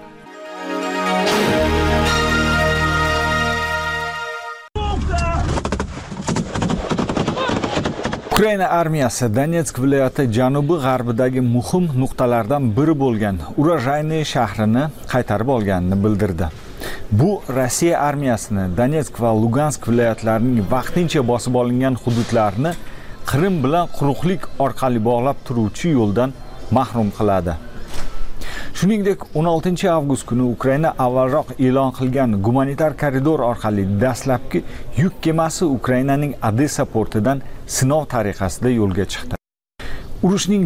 Ukraina armiyasi Donetsk viloyati janubi-g'arbidagi muhim nuqtalardan biri bo'lgan Urajayniy shahrini qaytarib olganini bildirdi. Bu Rossiya armiyasini Donetsk va Lugansk viloyatlarining vaqtincha bosib olingan hududlarini Qrim bilan quruqlik orqali bog'lab turuvchi yo'ldan mahrum qiladi. Shuningdek, 16 avgust kuni Ukraina avvalroq e'lon qilgan gumanitar koridor orqali dastlabki yuk kemasi Ukrainaning Odessa portidan sinov tariqasida yo'lga chiqdi. Urushning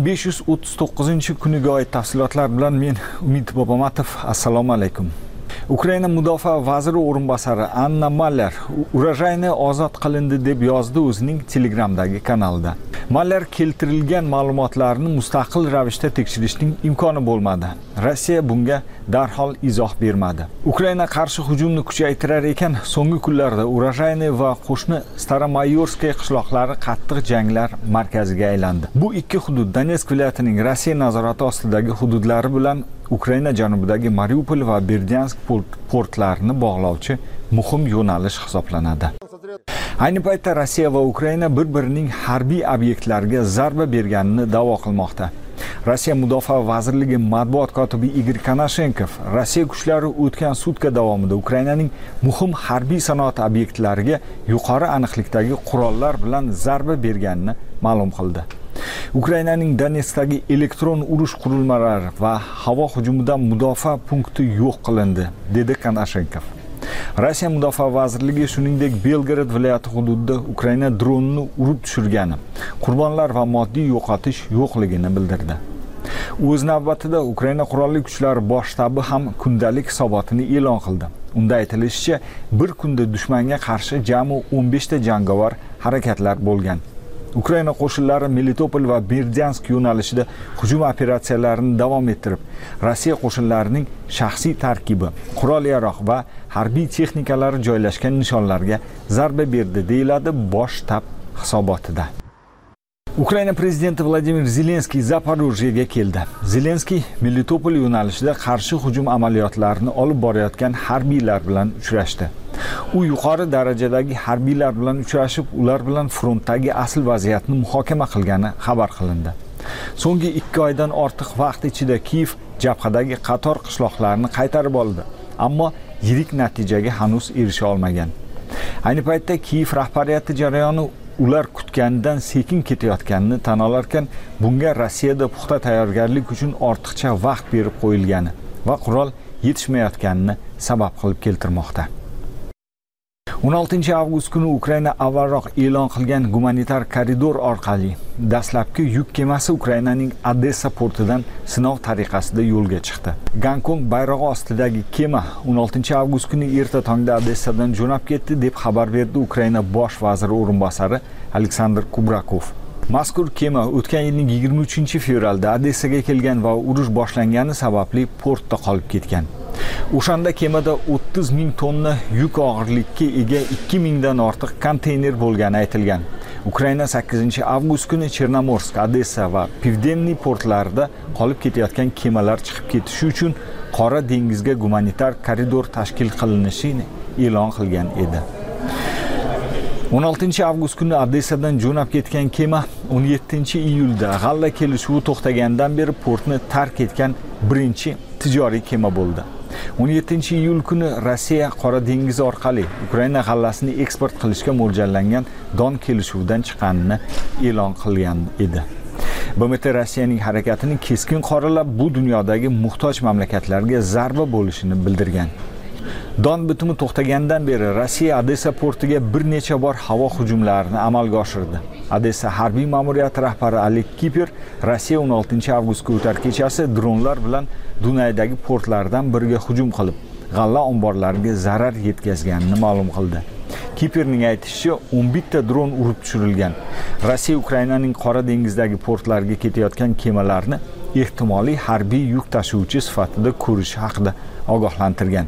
539-kuniga oid tafsilotlar bilan men Umid Bobomatov. Assalomu alaykum. Ukraina mudofaa vaziri o'rinbosari Anna Maller Urajayni ozod qilindi deb yozdi o'zining Telegramdagi kanalida. Maller keltirilgan ma'lumotlarni mustaqil ravishda tekshirishning imkoni bo'lmadi. Rossiya bunga darhol izoh bermadi. Ukraina qarshi hujumni kuchaytirar ekan, so'nggi kunlarda Urajayni va qo'shni Staromayorskiy qishloqlari qattiq janglar markaziga aylandi. Bu ikki hudud Donetsk viloyatining Rossiya nazorati ostidagi hududlari bilan Ukraina janubidagi Mariupol va Berdyansk portlarini bog'lovchi muhim yo'nalish hisoblanadi. Ayni paytda Rossiya va Ukraina bir-birining harbiy obyektlariga zarba berganini da'vo qilmoqda. Rossiya Mudofaa vazirligi matbuot kotibi Igor Konashenkov Rossiya kuchlari o'tgan sutka davomida Ukrainaning muhim harbiy sanoat obyektlariga yuqori aniqlikdagi qurollar bilan zarba berganini ma'lum qildi. Ukrainaning Donetskdagi elektron urush qurilmalari va havo hujumidan mudofaa punkti yo'q qilindi, dedi Konashenkov. Rossiya Mudofaa vazirligi shuningdek Belgorod viloyati hududida Ukraina dronini urib tushirgani, qurbonlar va moddiy yo'qotish yo'qligini bildirdi. O'z navbatida Ukraina qurolli kuchlari bosh shtabi ham kundalik hisobotini e'lon qildi. Unda aytilishicha, bir kunda dushmanga qarshi jami 15 ta jangovar harakatlar bo'lgan. Ukraina qo'shinlari Melitopol va Berdyansk yo'nalishida hujum operatsiyalarini davom ettirib, Rossiya qo'shinlarining shaxsiy tarkibi, qurol-yarog' va harbiy texnikalari joylashgan nishonlarga zarba berdi, deyiladi bosh shtab hisobotida. Ukraina prezidenti Vladimir Zelenskiy Zaporojyega keldi. Zelenskiy Melitopol yo'nalishida qarshi hujum amaliyotlarini olib borayotgan harbiylar bilan uchrashdi. U yuqori darajadagi harbiylar bilan uchrashib, ular bilan frontdagi asl vaziyatni muhokama qilgani xabar qilindi. So'nggi 2 oydan ortiq vaqt ichida Kiyev jabhadagi qator qishloqlarni qaytarib oldi, ammo yirik natijaga hanuz erisha olmagan. Ayni paytda Kiyev rahbariyati jarayoni ular kutganidan sekin ketayotganini tan olarkan, bunga Rossiyada puxta tayyorgarlik uchun ortiqcha vaqt berib qo'yilgani va qurol yetishmayotganini sabab qilib keltirmoqda. 16 avgust kuni Ukraina avvalroq e'lon qilgan gumanitar koridor orqali dastlabki yuk kemasi Ukrainaning Odessa portidan sinov tariqasida yo'lga chiqdi. Gonkong bayrog'i ostidagi kema 16 avgust kuni erta tongda Odessadan jo'nab ketdi deb xabar berdi Ukraina bosh vaziri o'rinbosari Aleksandr Kubrakov. Mazkur kema o'tgan yilning 23-fevralda Odessaga kelgan va urush boshlangani sababli portda qolib ketgan. O'shanda kemada 30 ming tonna yuk og'irlikka ega 2000 dan ortiq konteyner bo'lgani aytilgan. Ukraina 8-avgust kuni Chernomorsk, Odessa va Pivdenniy portlarida qolib ketayotgan kemalar chiqib ketishi uchun Qora dengizga gumanitar koridor tashkil qilinishini e'lon qilgan edi. 16-avgust kuni Odessadan jo'nab ketgan kema 17-iyulda g'alla kelishuvi to'xtagandan beri portni tark etgan birinchi tijoriy kema bo'ldi. 17-iyul kuni Rossiya Qora dengizi orqali Ukraina g'allasini eksport qilishga mo'ljallangan Don kelishuvidan chiqqanini e'lon qilgan edi. BMT Rossiyaning harakatini keskin qoralab, bu dunyodagi muhtoj mamlakatlarga zarba bo'lishini bildirgan. Don bitimi to'xtagandan beri Rossiya Odessa portiga bir necha bor havo hujumlarini amalga oshirdi. Odessa harbiy ma'muriyati rahbari Oleg Kiper Rossiya 16-avgustga o'tar kechasi dronlar bilan Dunaydagi portlardan biriga hujum qilib, g'alla omborlariga zarar yetkazganini ma'lum qildi. Kiperning aytishicha, 11 ta dron urib tushirilgan. Rossiya Ukrainaning Qora dengizdagi portlarga ketayotgan kemalarni ehtimoliy harbiy yuk tashuvchi sifatida ko'rishi haqida ogohlantirgan.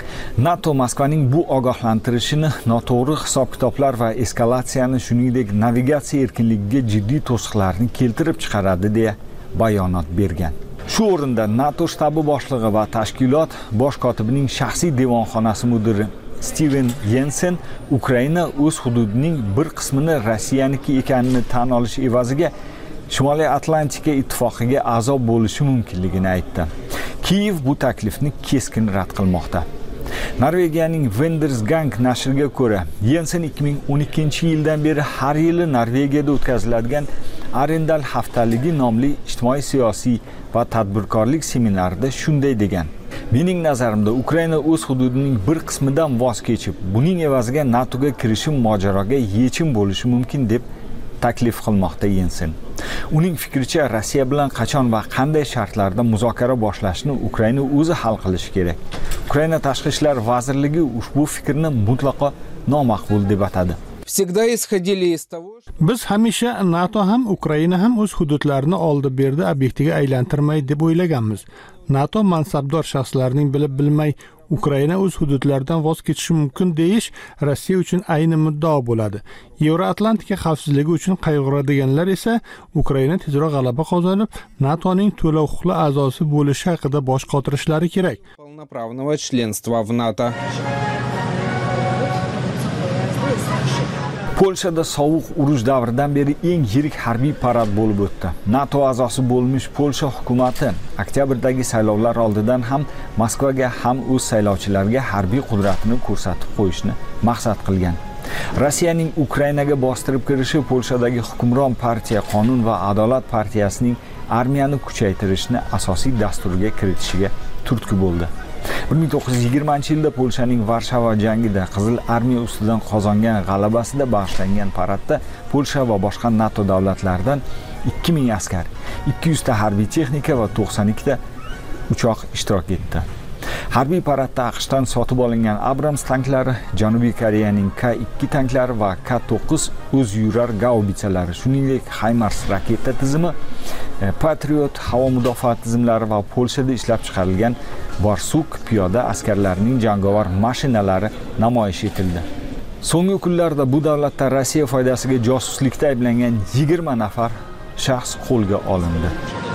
NATO Moskvaning bu ogohlantirishini noto'g'ri hisob-kitoblar va eskalatsiyani, shuningdek navigatsiya erkinligiga jiddiy to'siqlarni keltirib chiqaradi deya bayonot bergan. Shu o'rinda NATO shtabi boshlig'i va tashkilot bosh kotibining shaxsiy devonxonasi mudiri Steven Jensen Ukraina o'z hududining bir qismini Rossiyaniki ekanini tan olish evaziga Shimoliy Atlantika ittifoqiga a'zo bo'lishi mumkinligini aytdi. Kiyev bu taklifni keskin rad qilmoqda. Norvegiyaning Vendersgang nashriga ko'ra, Jensen 2012-yildan beri har yili Norvegiyada o'tkaziladigan Arendal haftaligi nomli ijtimoiy-siyosiy va tadbirkorlik seminarida shunday degan: "Mening nazarimda Ukraina o'z hududining bir qismidan voz kechib, buning evaziga NATOga kirishim mojaroga yechim bo'lishi mumkin" deb taklif qilmoqda Jensen. Uning fikricha, Rossiya bilan qachon va qanday shartlarda muzokara boshlashni Ukraina o'zi hal qilishi kerak. Ukraina tashqi ishlar vazirligi ushbu fikrni mutlaqo nomaqbul deb atadi. Biz hamisha NATO ham Ukraina ham o'z hududlarini oldi-berdi obyektiga aylantirmaydi deb o'ylaganmiz. NATO mansabdor shaxslarning bilib bilmay Ukraina o'z hududlaridan voz kechishi mumkin deyish Rossiya uchun ayni muddao bo'ladi. Yevroatlantika xavfsizligi uchun qayg'uradiganlar esa Ukraina tezroq g'alaba qozonib, NATOning to'la huquqli a'zosi bo'lishi haqida bosh qotirishlari kerak. Polshada sovuq urush davridan beri eng yirik harbiy parad bo'lib o'tdi. NATO a'zosi bo'lmish Polsha hukumati oktyabrdagi saylovlar oldidan ham Moskvaga ham o'z saylovchilariga harbiy qudratini ko'rsatib qo'yishni maqsad qilgan. Rossiyaning Ukrainaga bostirib kirishi Polshadagi hukmron partiya Qonun va adolat partiyasining armiyani kuchaytirishni asosiy dasturiga kiritishiga turtki bo'ldi. 1920-yilda Polshaning Varshava jangida Qizil armiya ustidan qozongan g'alabasida bag'ishlangan paradda Polsha va boshqa NATO davlatlaridan 2000 askar, 200 ta harbiy texnika va 92 ta uchoq ishtirok etdi. Harbiy paradda AQShdan sotib olingan Abrams tanklari, Janubiy Koreyaning K2 tanklari va K9 o'z yurar gaubitsalari, shuningdek HIMARS raketa tizimi, Patriot havo mudofaa tizimlari va Polshada ishlab chiqarilgan Barsuk piyoda askarlarining jangovar mashinalari namoyish etildi. So'nggi kunlarda bu davlatda Rossiya foydasiga josuslikda ayblangan 20 nafar shaxs qo'lga olindi.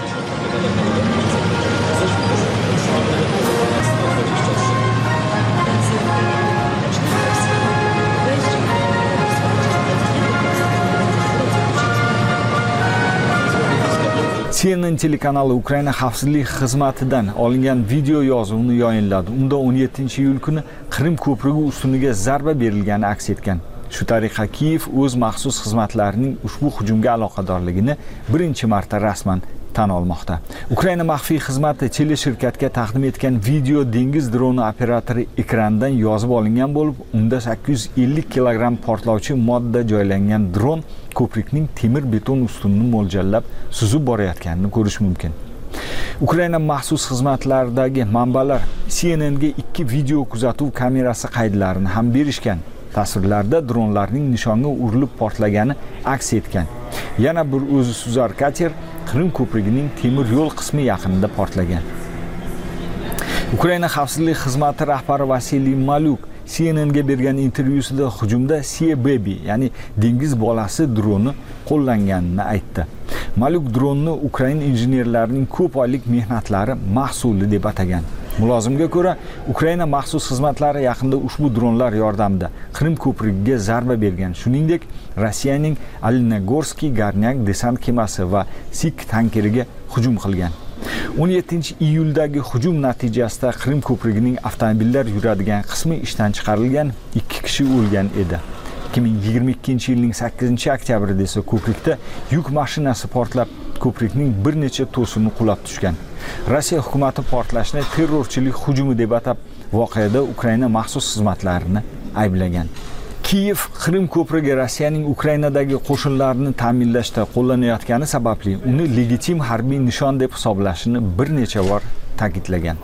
CNN telekanali Ukraina xavfsizlik xizmatidan olingan video yozuvni yayinladi. Unda 17-iyul kuni Qrim ko'prigi ustuniga zarba berilgani aks etgan. Shu tariqa Kiyev o'z maxsus xizmatlarining ushbu hujumga aloqadorligini birinchi marta rasman tan olmoqda. Ukraina maxfiy xizmati Chile shirkatga taqdim etgan video dengiz droni operatori ekrandan yozib olingan bo'lib, unda 850 kilogramm portlovchi modda joylangan dron ko'prikning temir beton ustunini mo'ljallab suzib borayotganini ko'rish mumkin. Ukraina maxsus xizmatlaridagi manbalar CNNga 2 video kuzatuv kamerasi qaydlarini ham berishgan. Tasvirlarda dronlarning nishonga urilib portlagani aks etgan. Yana bir o'zi suzar kater Qrim ko'prigining temir yo'l qismi yaqinida portlagan. Ukraina xavfsizlik xizmati rahbari Vasiliy Malyuk CNNga bergan intervyusida hujumda Sea Baby, ya'ni dengiz bolasi droni qo'llanganini aytdi. Malyuk dronni Ukraina injenerlarining ko'p oylik mehnatlari mahsuli deb atagan. Mulozimga ko'ra, Ukraina maxsus xizmatlari yaqinda ushbu dronlar yordamida Qrim ko'prigiga zarba bergan. Shuningdek, Rossiyaning Alinogorskiy Garnyak desant kemasi va Sik tankeriga hujum qilgan. 17-iyuldagi hujum natijasida Qrim ko'prigining avtomobillar yuradigan qismi ishdan chiqarilgan, 2 kishi o'lgan edi. 2022-yilning 8-oktyabrida esa ko'prikda yuk mashinasi portlab, ko'prikning bir necha to'sini qulab tushgan. Rossiya hukumati portlashni terrorchilik hujumi deb atab, voqeada Ukraina maxsus xizmatlarini ayblagan. Kiyev Qrim ko'prigi Rossiyaning Ukrainadagi qo'shinlarini ta'minlashda qo'llanayotgani sababli uni legitim harbiy nishon deb hisoblashini bir necha bor ta'kidlagan.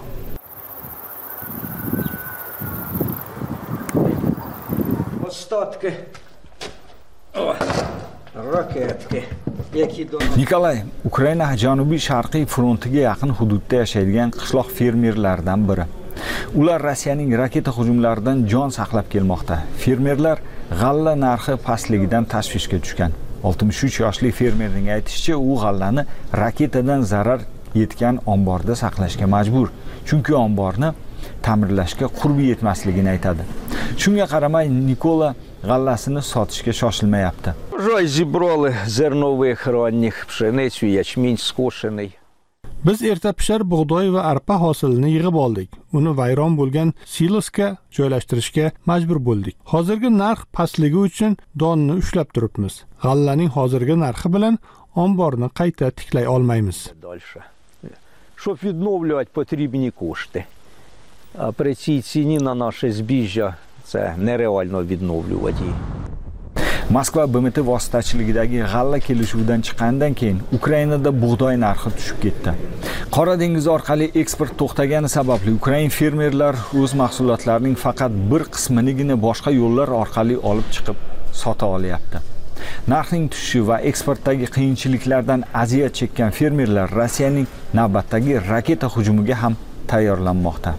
Nikolay Ukraina janubiy-sharqiy frontiga yaqin hududda yashaydigan qishloq fermerlardan biri. Ular Rossiyaning raketa hujumlaridan jon saqlab kelmoqda. Fermerlar g'alla narxi pastligidan tashvishga tushgan. 63 yoshli fermerning aytishicha, u g'allani raketadan zarar yetgan omborda saqlashga majbur. Chunki omborni ta'mirlashga qurbi yetmasligini aytadi. Shunga qaramay Nikola g'allasini sotishga shoshilmayapti. Зібрали зернових ранніх пшеницю, ячмінь скошений. Biz erta pishar bug'doy va arpa hosilini yig'ib oldik. Uni vayron bo'lgan silosga joylashtirishga majbur bo'ldik. Hozirgi narx pastligi uchun donni ushlab turibmiz. G'allaning hozirgi narxi bilan omborni qayta tiklay olmaymiz. Щоб відновлювати, потрібні кошти. А при цій ціні на наше збіжжя це нереально відновлювати її. Moskva BMT vositachiligidagi g'alla kelishuvidan chiqqandan keyin Ukrainada bug'doy narxi tushib ketdi. Qora dengiz orqali eksport to'xtagani sababli Ukrain fermerlar o'z mahsulotlarining faqat bir qisminigina boshqa yo'llar orqali olib chiqib sota olyapti. Narxning tushishi va eksportdagi qiyinchiliklardan aziyat chekkan fermerlar Rossiyaning navbatdagi raketa hujumiga ham tayyorlanmoqda.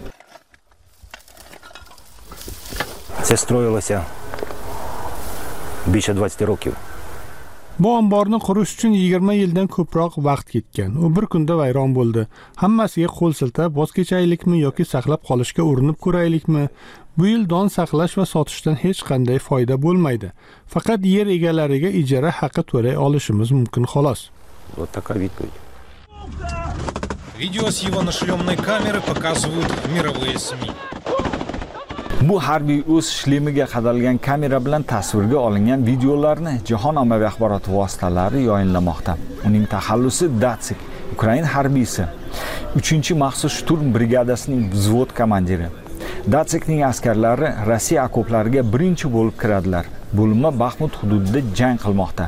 Це строїлося більше 20 років. Bu omborni qurish uchun 20 yildan ko'proq vaqt ketgan. U bir kunda vayron bo'ldi. Hammasiga qo'l siltab, voz kechaylikmi yoki saqlab qolishga urinib ko'raylikmi? Bu yil don saqlash va sotishdan hech qanday foyda bo'lmaydi. Faqat yer egalariga ijara haqi to'lay olishimiz mumkin xolos. Вот такая відповідь. Видео с его нашлемной камеры показывают мировые СМИ. Bu harbiy o'z shlemiga qadalgan kamera bilan tasvirga olingan videolarni jahon ommaviy axborot vositalari yayinlamoqda. Uning taxallusi Datsik, Ukraina harbiysi, 3-maxsus shturm brigadasining vzvod komandiri. Datsikning askarlari Rossiya okoplariga birinchi bo'lib kiradilar. Bo'linma Baxmut hududida jang qilmoqda.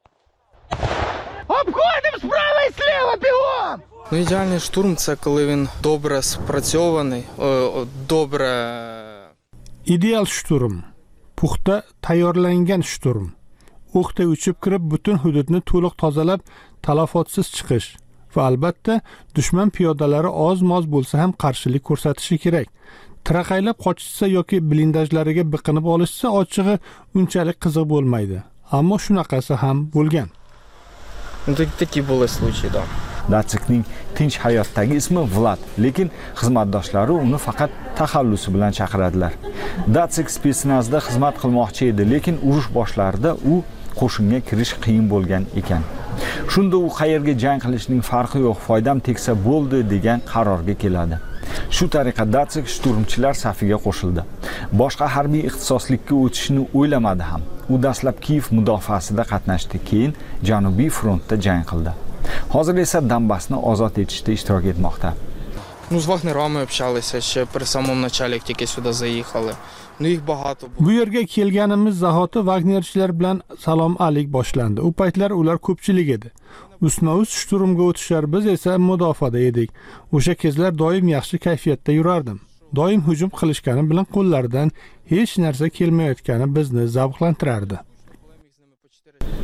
Обходимо справа і слева, бігом! Ну, ідеальний штурм – це коли він добре спрацьований, добре... Ideal shturm, puxta tayyorlangan shturm. O'qday uchib kirib, butun hududni to'liq tozalab, talofotsiz chiqish va albatta dushman piyodalari oz-moz bo'lsa ham qarshilik ko'rsatishi kerak. Tiraqaylab qochishsa yoki blindajlariga biqinib olishsa, ochig'i unchalik qiziq bo'lmaydi. Ammo shunaqasi ham bo'lgan. Такие были случаи, да. Datsikning tinch hayotdagi ismi Vlad, lekin xizmatdoshlari uni faqat taxallusi bilan chaqiradilar. Datsik spetsnazda xizmat qilmoqchi edi, lekin urush boshlarida u qo'shinga kirish qiyin bo'lgan ekan. Shunda u qayerga jang qilishning farqi yo'q, foydam tegsa bo'ldi degan qarorga keladi. Shu tariqa Datsik shturmchilar safiga qo'shildi. Boshqa harbiy ixtisoslikka o'tishni o'ylamadi ham. U dastlab Kiyev mudofaasida qatnashdi, keyin Janubiy frontda jang qildi. Hozir esa Donbassni ozod etishda ishtirok etmoqda. Ну, з вагнерами общалися ще при самому началі, як тільки сюди заїхали. Ну, їх багато було. Bu yerga kelganimiz zahoti Wagnerchilar bilan salom alik boshlandi. U paytlar ular ko'pchilik edi. Usma-us shturmga o'tishar, biz esa mudofaada edik. O'sha kezlar doim yaxshi kayfiyatda yurardim. Doim hujum qilishgani bilan qo'llaridan hech narsa kelmayotgani bizni zavqlantirardi.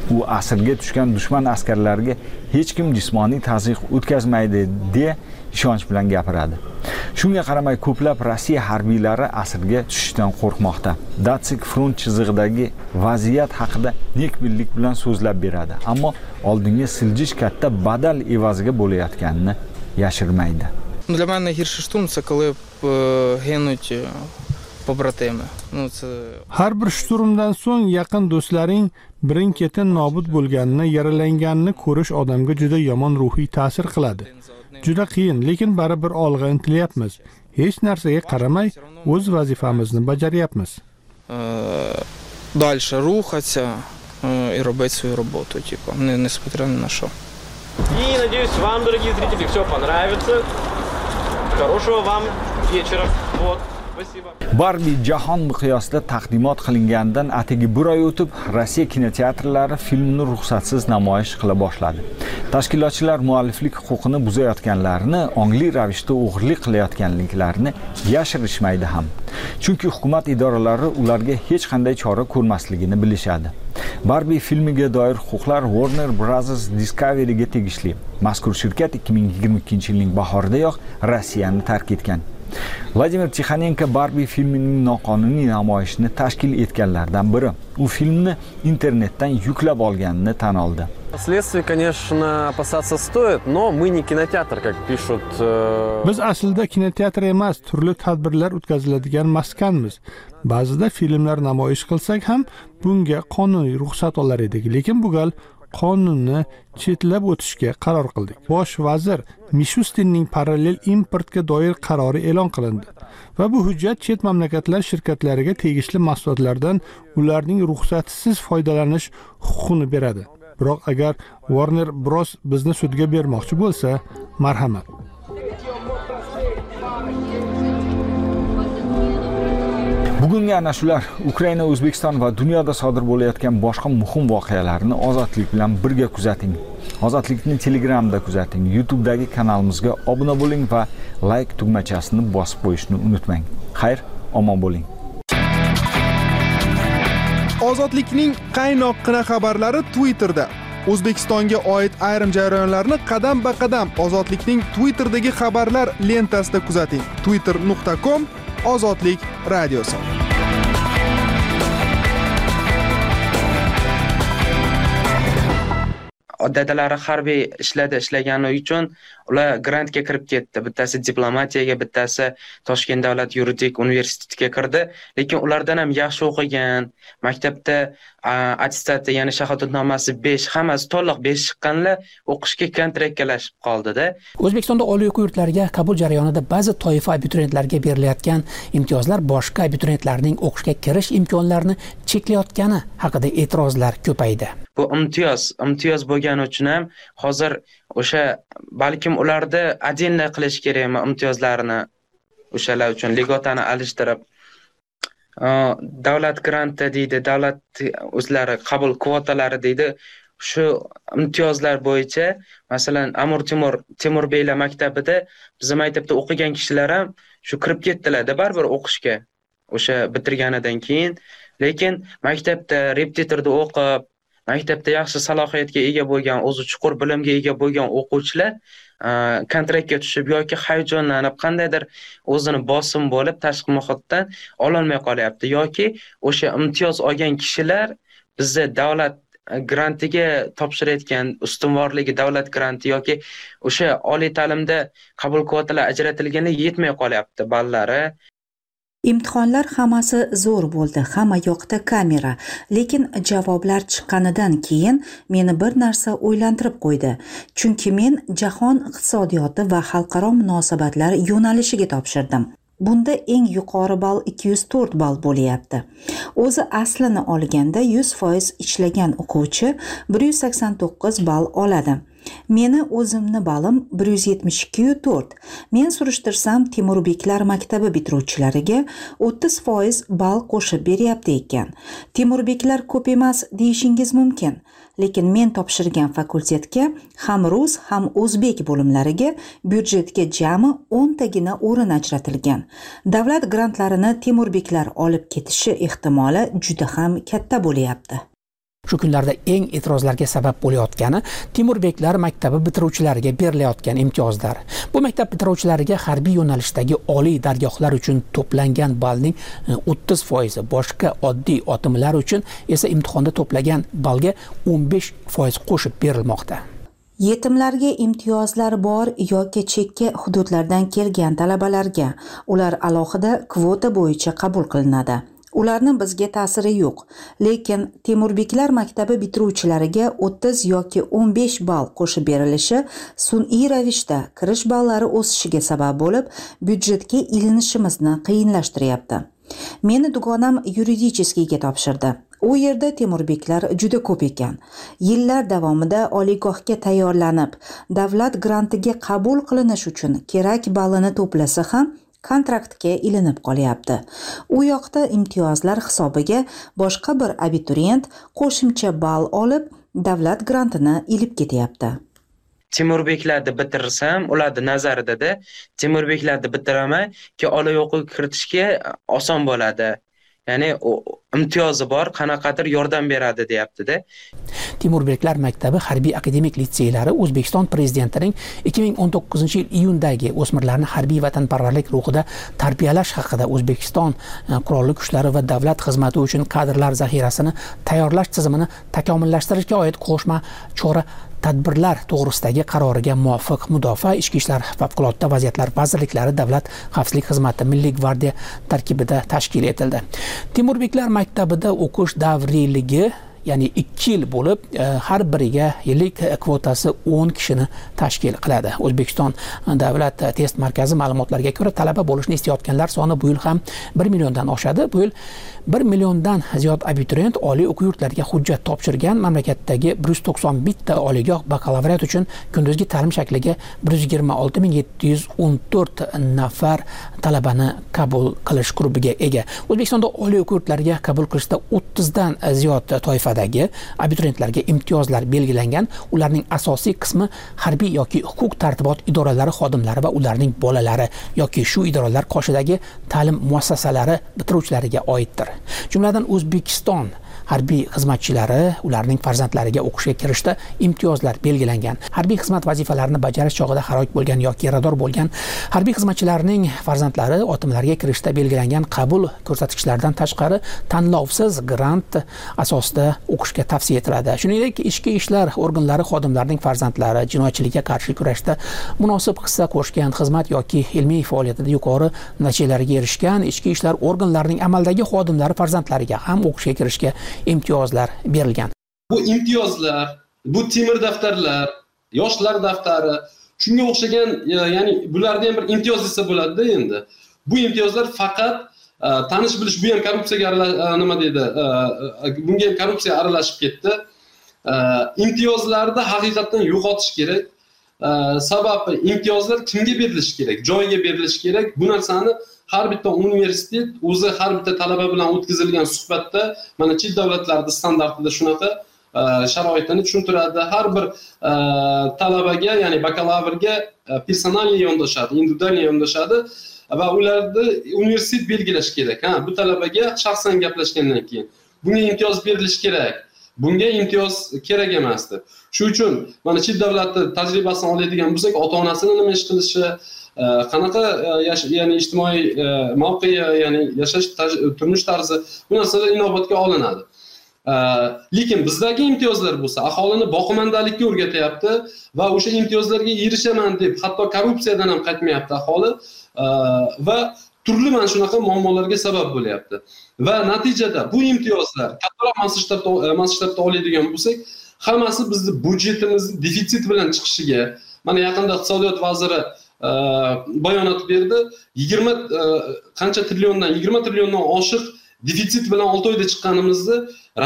u asirga tushgan dushman askarlariga hech kim jismoniy tazyiq o'tkazmaydi deya ishonch bilan gapiradi. Shunga qaramay ko'plab Rossiya harbiylari asirga tushishdan qo'rqmoqda. Datsik front chizig'idagi vaziyat haqida nekbinlik bilan so'zlab beradi, ammo oldinga siljish katta badal evaziga bo'layotganini yashirmaydi. Для мене гірший штурм це коли гинуть побратими. Har bir shturmdan so'ng yaqin do'stlaring birin-ketin nobud bo'lganini, yaralanganini ko'rish odamga juda yomon ruhiy ta'sir qiladi. Juda qiyin, lekin baribir olg'a intilyapmiz. Hech narsaga qaramay o'z vazifamizni bajaryapmiz. Дальше рухатися і робити свою роботу, типу, несмотря ні на що. И надеюсь, вам, дорогие зрители, все понравится. Хорошего вам вечера. Вот. Спасибо. Barbie jahon miqyosida taqdimot qilinganidan atigi bir oy o'tib, Rossiya kinoteatrlari filmni ruxsatsiz namoyish qila boshladi. Tashkilotchilar mualliflik huquqini buzayotganlarni, ongli ravishda o'g'irlik qilayotganliklarini yashirishmaydi ham. Chunki hukumat idoralari ularga hech qanday chora ko'rmasligini bilishadi. Barbie filmiga doir huquqlar Warner Bros. Discovery'ga tegishli. Mazkur shirkat 2022-yilning bahoridayoq Rossiyani tark etgan. Vladimir Tixanenko Barbie filmining noqonuniy namoyishini tashkil etganlardan biri. U filmni internetdan yuklab olganini tan oldi. Следствие, конечно, опасаться стоит, но мы не кинотеатр, как пишут. Biz aslida kinoteatr emas, turli tadbirlar o'tkaziladigan maskanmiz. Ba'zida filmlar namoyish qilsak ham bunga qonuniy ruxsat olar edik, lekin bu gal qonunni chetlab o'tishga qaror qildik. Bosh vazir Mishustinning parallel importga doir qarori e'lon qilindi va bu hujjat chet mamlakatlar shirkatlariga tegishli mahsulotlardan ularning ruxsatsiz foydalanish huquqini beradi. Biroq agar Warner Bros bizni sudga bermoqchi bo'lsa, marhamat. Bugungi ana shular Ukraina, O'zbekiston va dunyoda sodir bo'layotgan boshqa muhim voqealarni Ozodlik bilan birga kuzating. Ozodlikni Telegramda kuzating, YouTube'dagi kanalimizga obuna bo'ling va like tugmachasini bosib qo'yishni unutmang. Xayr, omon bo'ling. Ozodlikning qaynoqqina xabarlari Twitterda. O'zbekistonga oid ayrim jarayonlarni qadam-ba-qadam Ozodlikning Twitter'dagi xabarlar lentasida kuzating. twitter.com Ozodlik radiosi. Dadalari harbiy ishlagani uchun ular grantga kirib ketdi. Bittasi diplomatiyaga, bittasi Toshkent davlat yuridik universitetiga kirdi. Lekin ulardan ham yaxshi o'qigan, maktabda attestati, ya'ni shahodatnomasi 5, hammasi to'liq 5 chiqqanlar o'qishga kontraktlashib qoldi-da. O'zbekistonda oliy o'quv yurtlariga qabul jarayonida ba'zi toifa abituriyentlarga berilayotgan imtiyozlar boshqa abituriyentlarning o'qishga kirish imkonlarini cheklayotgani haqida e'tirozlar ko'paydi. Bu imtiyoz bo'lgani uchun ham hozir o'sha balkim ularda отдельно qilish kerakmi imtiyozlarini o'shalar uchun ligotani alishtirib davlat granti deydi, davlat o'zlari qabul kvotalari deydi. Shu imtiyozlar bo'yicha masalan Amur Temurbeylar maktabida bizim maktabda o'qigan kishilar ham shu kirib ketdilar-da baribir o'qishga o'sha bitirganidan keyin. Lekin maktabda repetitorda o'qib, maktabda yaxshi salohiyatga ega bo'lgan, o'zi chuqur bilimga ega bo'lgan o'quvchilar kontraktga tushib yoki hayajonlanib qandaydir o'zini bosim bo'lib tashqi muhitdan ololmay qolyapti yoki o'sha imtiyoz olgan kishilar bizda davlat grantiga topshirayotgan ustunvorligi davlat granti yoki o'sha oliy ta'limda qabul kvotalar ajratilganda yetmay qolyapti ballari. Imtihonlar hammasi zo'r bo'ldi, hamma yoqda kamera, lekin javoblar chiqqanidan keyin meni bir narsa o'ylantirib qo'ydi. Chunki men jahon iqtisodiyoti va xalqaro munosabatlar yo'nalishiga topshirdim. Bunda eng yuqori ball 204 ball bo'lyapti. O'zi aslini olganda 100% ishlagan o'quvchi 189 ball oladi. Meni o'zimni ballim 172.4. Men surishtirsam Temurbeklar maktabi bitiruvchilariga 30% ball qo'shib beryapti ekan. Temurbeklar ko'p emas deyishingiz mumkin, lekin men topshirgan fakultetga ham rus, ham o'zbek bo'limlariga byudjetga jami 10 tagina o'rin ajratilgan. Davlat grantlarini Temurbeklar olib ketishi ehtimoli juda ham katta bo'lyapti. Shu kunlarda eng e'tirozlarga sabab bo'layotgani Temurbeklar maktabi bitiruvchilariga berilayotgan imtiyozlar. Bu maktab bitiruvchilariga harbiy yo'nalishdagi oliy dargohlar uchun to'plangan ballning 30%, boshqa oddiy otimlar uchun esa imtihonda to'plagan ballga 15% qo'shib berilmoqda. Yetimlarga imtiyozlar bor yoki chekka hududlardan kelgan talabalarga ular alohida kvota bo'yicha qabul qilinadi. Ularni bizga ta'siri yo'q, lekin Temurbeklar maktabi bitiruvchilariga 30 yoki 15 ball qo'shib berilishi sun'iy ravishda kirish ballari o'sishiga sabab bo'lib, byudjetga ilinishimizni qiyinlashtiryapti. Meni dugonam yuridicheskiyga topshirdi. U yerda Temurbeklar juda ko'p ekan. Yillar davomida oliygohga tayyorlanib, davlat grantiga qabul qilinish uchun kerak ballini to'plasa ham kontraktga ilinib qolyapti. U yoqda imtiyozlar hisobiga boshqa bir abituriyent qo'shimcha ball olib, davlat grantini ilib ketyapti. Temurbeklarni bitirsam, ularning nazarida Temurbeklarni bitiraman, ki oliy o'quv kiritishga oson bo'ladi. Ya'ni imtiyozi bor, qanaqadir yordam beradi deyapti-da. Temurbeklar maktabi harbiy akademik litseylari O'zbekiston prezidentining 2019-yil iyundagi o'smirlarni harbiy vatanparvarlik ruhida tarbiyalash haqida O'zbekiston qurolli kuchlari va davlat xizmati uchun kadrlar zaxirasini tayyorlash tizimini takomillashtirishga oid qo'shma chora tadbirlar to'g'risidagi qaroriga muvofiq Mudofaa, Ichki ishlar, favqulodda vaziyatlar vazirliklari, Davlat xavfsizlik xizmati, Milliy gvardiya tarkibida tashkil etildi. Temurbeklar maktabida o'qish davriyligi ya'ni 2 yil bo'lib, har biriga yillik kvotasi 10 kishini tashkil qiladi. O'zbekiston Davlat test markazi ma'lumotlariga ko'ra, talaba bo'lishni istayotganlar soni bu yil ham 1 milliondan oshadi. Bu yil 1 milliondan ziyod abituriyent oliy o'quv yurtlariga hujjat topshirgan. Mamlakatdagi 191 ta oliygoh bakalavriat uchun kunduzgi ta'lim shakliga 126.714 nafar talabani qabul qilish grupiga ega. O'zbekistonda oliy o'quv yurtlariga qabul qilishda 30 dan ziyod toifadagi abituriyentlarga imtiyozlar belgilangan. Ularning asosiy qismi harbiy yoki huquq tartibot idoralari xodimlari va ularning bolalari yoki shu idoralar qoshidagi ta'lim muassasalari bitiruvchilariga oiddir. Jumladan O'zbekiston harbiy xizmatchilari ularning farzandlariga o'qishga kirishda imtiyozlar belgilangan. Harbiy xizmat vazifalarini bajarish chog'ida halok bo'lgan yoki yarador bo'lgan harbiy xizmatchilarning farzandlari otimlarga kirishda belgilangan qabul ko'rsatkichlaridan tashqari tanlovsiz grant asosida o'qishga tavsiya etiladi. Shuningdek, ichki ishlar organlari xodimlarining farzandlari jinoyatchilikka qarshi kurashda munosib hissa qo'shgan, xizmat yoki ilmiy faoliyatida yuqori natijalarga erishgan ichki ishlar organlarining amaldagi xodimlari farzandlariga ham o'qishga kirishga imtiyozlar berilgan. Bu imtiyozlar, bu temir daftarlar, yoshlar daftari, shunga o'xshagan, ya'ni bularning bir imtiyoz desa bo'ladi-da endi. Bu imtiyozlar faqat tanish bilish, bu ham korrupsiyaga nima deydi, bunga ham korrupsiya aralashib ketdi. Imtiyozlarni haqiqatan yo'qotish kerak. Sababi imtiyozlar kimga berilishi kerak? Joyiga berilishi kerak. Bu narsani har bitta universitet o'zi har bitta talaba bilan o'tkazilgan suhbatda mana chet davlatlarda standartida shunaqa sharoitini tushuntiradi. Har bir talabaga, ya'ni bakalavrga personalniy yondashadi, individual yondashadi va ularni universitet belgilash kerak. Bu talabaga shaxsan gaplashgandan keyin bunga imtiyoz berilishi kerak. Bunga imtiyoz kerak emasdi. Shuning uchun mana chet davlatda tajribasini oladigan bo'lsak, ota-onasini nima ish qilishi, qanaqa ya'ni ijtimoiy mavqei, ya'ni yashash turmush tarzi, bu narsalar inobatga olinadi. Lekin bizdagi imtiyozlar bo'lsa, aholini boqimandalikka o'rgatyapti va o'sha imtiyozlarga erishaman deb hatto korrupsiyadan ham qaytmayapti aholi va turli mana shunaqa muammolarga sabab bo'lyapti. Va natijada bu imtiyozlar kattaroq masshtabda oladigan bo'lsak, hammasi bizni byudjetimizni defitsit bilan chiqishiga, mana yaqinda iqtisodiyot vaziri bayonot berdi. 20 trilliondan oshiq defitsit bilan 6 oyda chiqqanimizni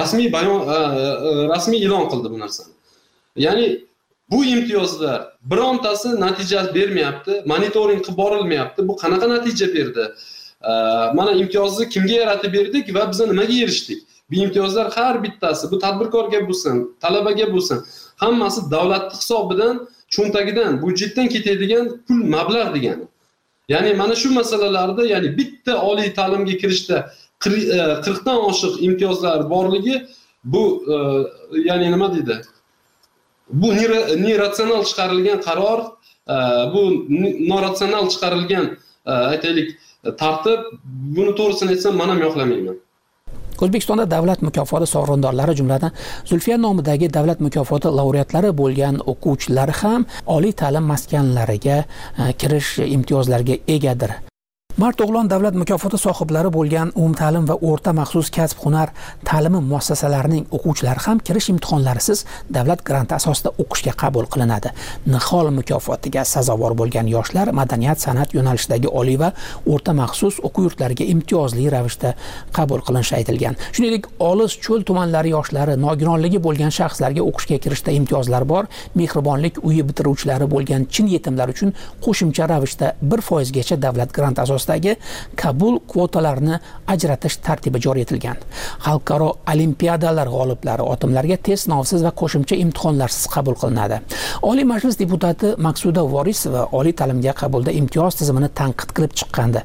rasmiy e'lon qildi bu narsani. Ya'ni bu imtiyozlar birontasi natija bermayapti, monitoring qilib borilmayapti. Bu qanaqa natija berdi? Mana imtiyozni kimga yaratib berdik va biz nimaga erishdik? Bu imtiyozlar har bittasi, bu tadbirkorga bo'lsin, talabaga bo'lsin, hammasi davlat hisobidan, cho'ntagidan, byudjetdan ketadigan pul mablag' degani. Ya'ni mana shu masalalarda, ya'ni bitta oliy ta'limga kirishda 40 dan oshiq imtiyozlar borligi bu ya'ni nima deydi? Bu neratsional chiqarilgan qaror, bu noratsional chiqarilgan aytaylik tartib, buni to'g'risini aytsam men ham yoqlamayman. O'zbekistonda davlat mukofoti sovrindorlari jumladan Zulfiya nomidagi davlat mukofoti laureatlari bo'lgan o'quvchilar ham oliy ta'lim maskanlariga kirish imtiyozlariga egadir. Mart o'g'lon davlat mukofoti sohiblari bo'lgan umumta'lim va o'rta maxsus kasb-hunar ta'limi muassasalarining o'quvchilari ham kirish imtihonlarisiz davlat granti asosida o'qishga qabul qilinadi. Nihol mukofotiga sazovor bo'lgan yoshlar madaniyat, san'at yo'nalishidagi oliy va o'rta maxsus o'quv yurtlariga imtiyozli ravishda qabul qilinishi aytilgan. Shuningdek, olis cho'l tumanlari yoshlari, nogironligi bo'lgan shaxslarga o'qishga kirishda imtiyozlar bor. Mehribonlik uyi bitiruvchilari bo'lgan chin yetimlar uchun qo'shimcha ravishda 1% gacha davlat grant asosida qabul kvotalarini ajratish tartibi joriy etilgan. Xalqaro olimpiadalar g'oliblari otimlarga test sinovsiz va qo'shimcha imtihonlarsiz qabul qilinadi. Oliy Majlis deputati Maqsuda Vorisova oliy ta'limga qabulda imtiyoz tizimini tanqid qilib chiqqandi.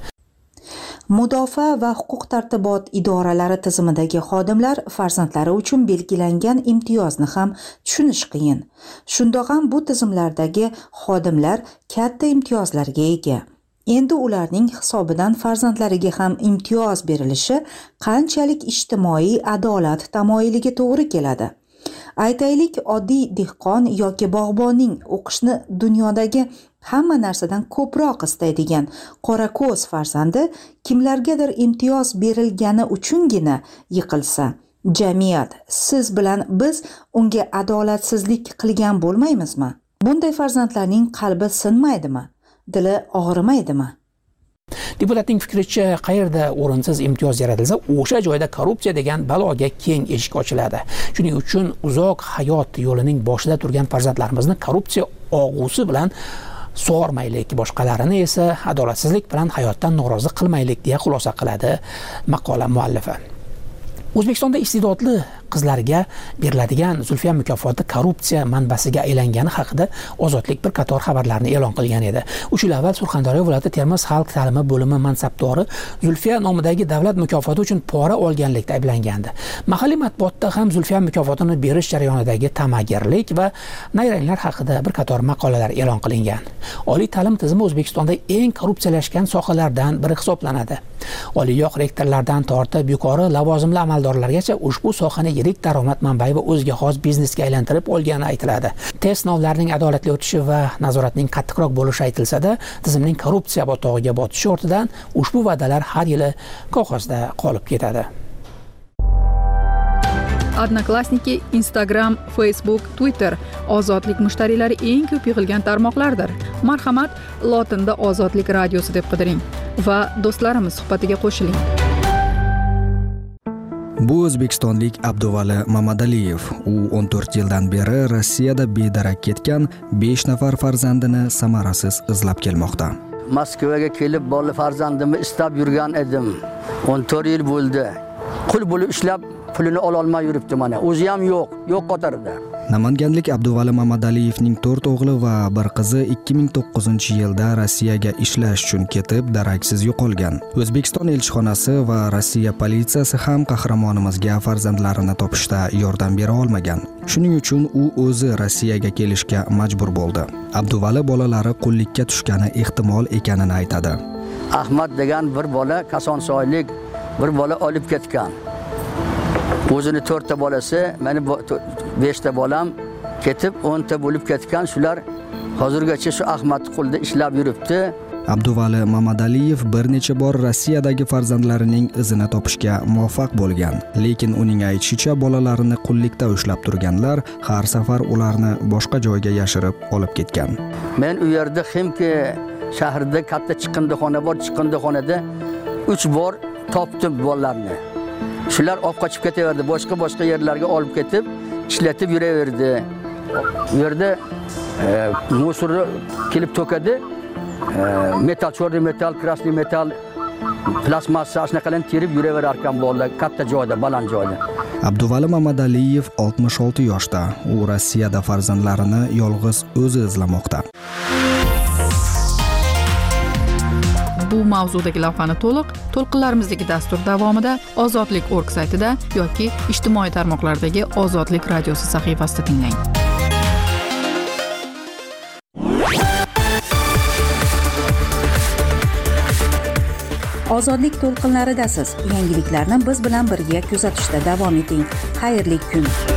Mudofaa va huquq-tartibot idoralari tizimidagi xodimlar farzandlari uchun belgilangan imtiyozni ham tushunish qiyin. Shundoq ham bu tizimlardagi xodimlar katta imtiyozlarga ega. Endi ularning hisobidan farzandlariga ham imtiyoz berilishi qanchalik ijtimoiy adolat tamoyiliga to'g'ri keladi. Aytaylik, oddiy dehqon yoki bog'bonning o'qishni dunyodagi hamma narsadan ko'proq istaydigan qorako'z farzandi kimlargadir imtiyoz berilgani uchungina yiqilsa, jamiyat, siz bilan biz unga adolatsizlik qilgan bo'lmaymizmi? Bunday farzandlarning qalbi sinmaydimi? Dili og'rimaydimi? Deputatning fikricha, qayerda o'rinsiz imtiyoz yaratilsa, o'sha joyda korrupsiya degan baloga keng eshik ochiladi. Shuning uchun uzoq hayot yo'lining boshida turgan farzandlarimizni korrupsiya og'usi bilan sug'ormaylik, boshqalarini esa adolatsizlik bilan hayotdan norozi qilmaylik deya xulosa qiladi maqola muallifi. O'zbekistonda iste'dodli qizlarga beriladigan Zulfiya mukofoti korrupsiya manbasiga aylangani haqida Ozodlik bir qator xabarlarni e'lon qilgan edi. 3 yil avval Surxondaryo viloyati Termiz xalq ta'limi bo'limi mansabdori Zulfiya nomidagi davlat mukofoti uchun pora olganlikda ayblangandi. Mahalliy matbuotda ham Zulfiya mukofotini berish jarayonidagi tamagirlik va nayranglar haqida bir qator maqolalar e'lon qilingan. Oliy ta'lim tizimi O'zbekistonda eng korrupsiyalashgan sohalardan biri hisoblanadi. Oliyoq rektorlardan tortib yuqori lavozimli amaldorlargacha ushbu sohani yirik daromad manbai va o'ziga xos biznesga aylantirib olgani aytiladi. Test sinovlarining adolatli o'tishi va nazoratning qattiqroq bo'lishi aytilsa-da, tizimning korrupsiya botog'iga botishi ortidan ushbu va'dalar har yili qog'ozda qolib ketadi. Odnoklassniki, Instagram, Facebook, Twitter ozodlik mushtariylari eng ko'p yig'ilgan tarmoqlardir. Marhamat, lotinda Ozodlik radiosi deb qidiring va do'stlarimiz suhbatiga qo'shiling. Bu o'zbekistonlik Abduvali Mamadaliyev. U 14 yildan beri Rossiyada bedarak ketgan 5 nafar farzandini samarasiz izlab kelmoqda. Moskvaga kelib, bola farzandimni istab yurgan edim. 14 yil bo'ldi. Qul bo'lib ishlab pulini ola olmay yuribdi mana. O'zi ham yo'q qatorida. Namanganlik Abduvali Mamataliyevning 4 o'g'li va bir qizi 2009-yilda Rossiyaga ishlash uchun ketib, daraksiz yo'qolgan. O'zbekiston elchixonasi va Rossiya politsiyasi ham qahramonimizga farzandlarini topishda yordam bera olmagan. Shuning uchun u o'zi Rossiyaga kelishga majbur bo'ldi. Abduvali bolalari qullikka tushgani ehtimol ekanini aytadi. Ahmad degan bir bola Kosonsoylik bir bola olib ketgan. O'zini 4 ta bolasi, meni 5 ta bolam ketib 10 ta bo'lib ketgan. Shular hozirgacha shu Ahmad qo'lda ishlab yuribdi. Abduvali Mamadaliyev bir necha bor Rossiyadagi farzandlarining izini topishga muvaffaq bo'lgan. Lekin uning aytishicha, bolalarini qullikda ushlab turganlar har safar ularni boshqa joyga yashirib olib ketgan. Men u yerda Ximki shahrida katta chiqindixona bor, chiqindixonada 3 bor topdim bolalarni. Shular olib qochib ketaverdi, boshqa yerlarga olib ketib, ishlatib yuraverdi. Bu yerda musorni kelib to'kadi. Metal, chorli metal, krasniy metal, plastmassa shunaqalarni terib yuraverar ekan bolalar katta joyda, baland joyda. Abduvali Mamadaliyev 66 yoshda. U Rossiyada farzandlarini yolg'iz o'zi izlamoqda. Bu mavzudagi lavhani to'lqinlarimizdagi dastur davomida Ozodlik.org saytida yoki ijtimoiy tarmoqlardagi Ozodlik radiosi sahifasida tinglang. Ozodlik to'lqinlaridasiz. Yangiliklarni biz bilan birga kuzatishda davom eting. Xayrli kun.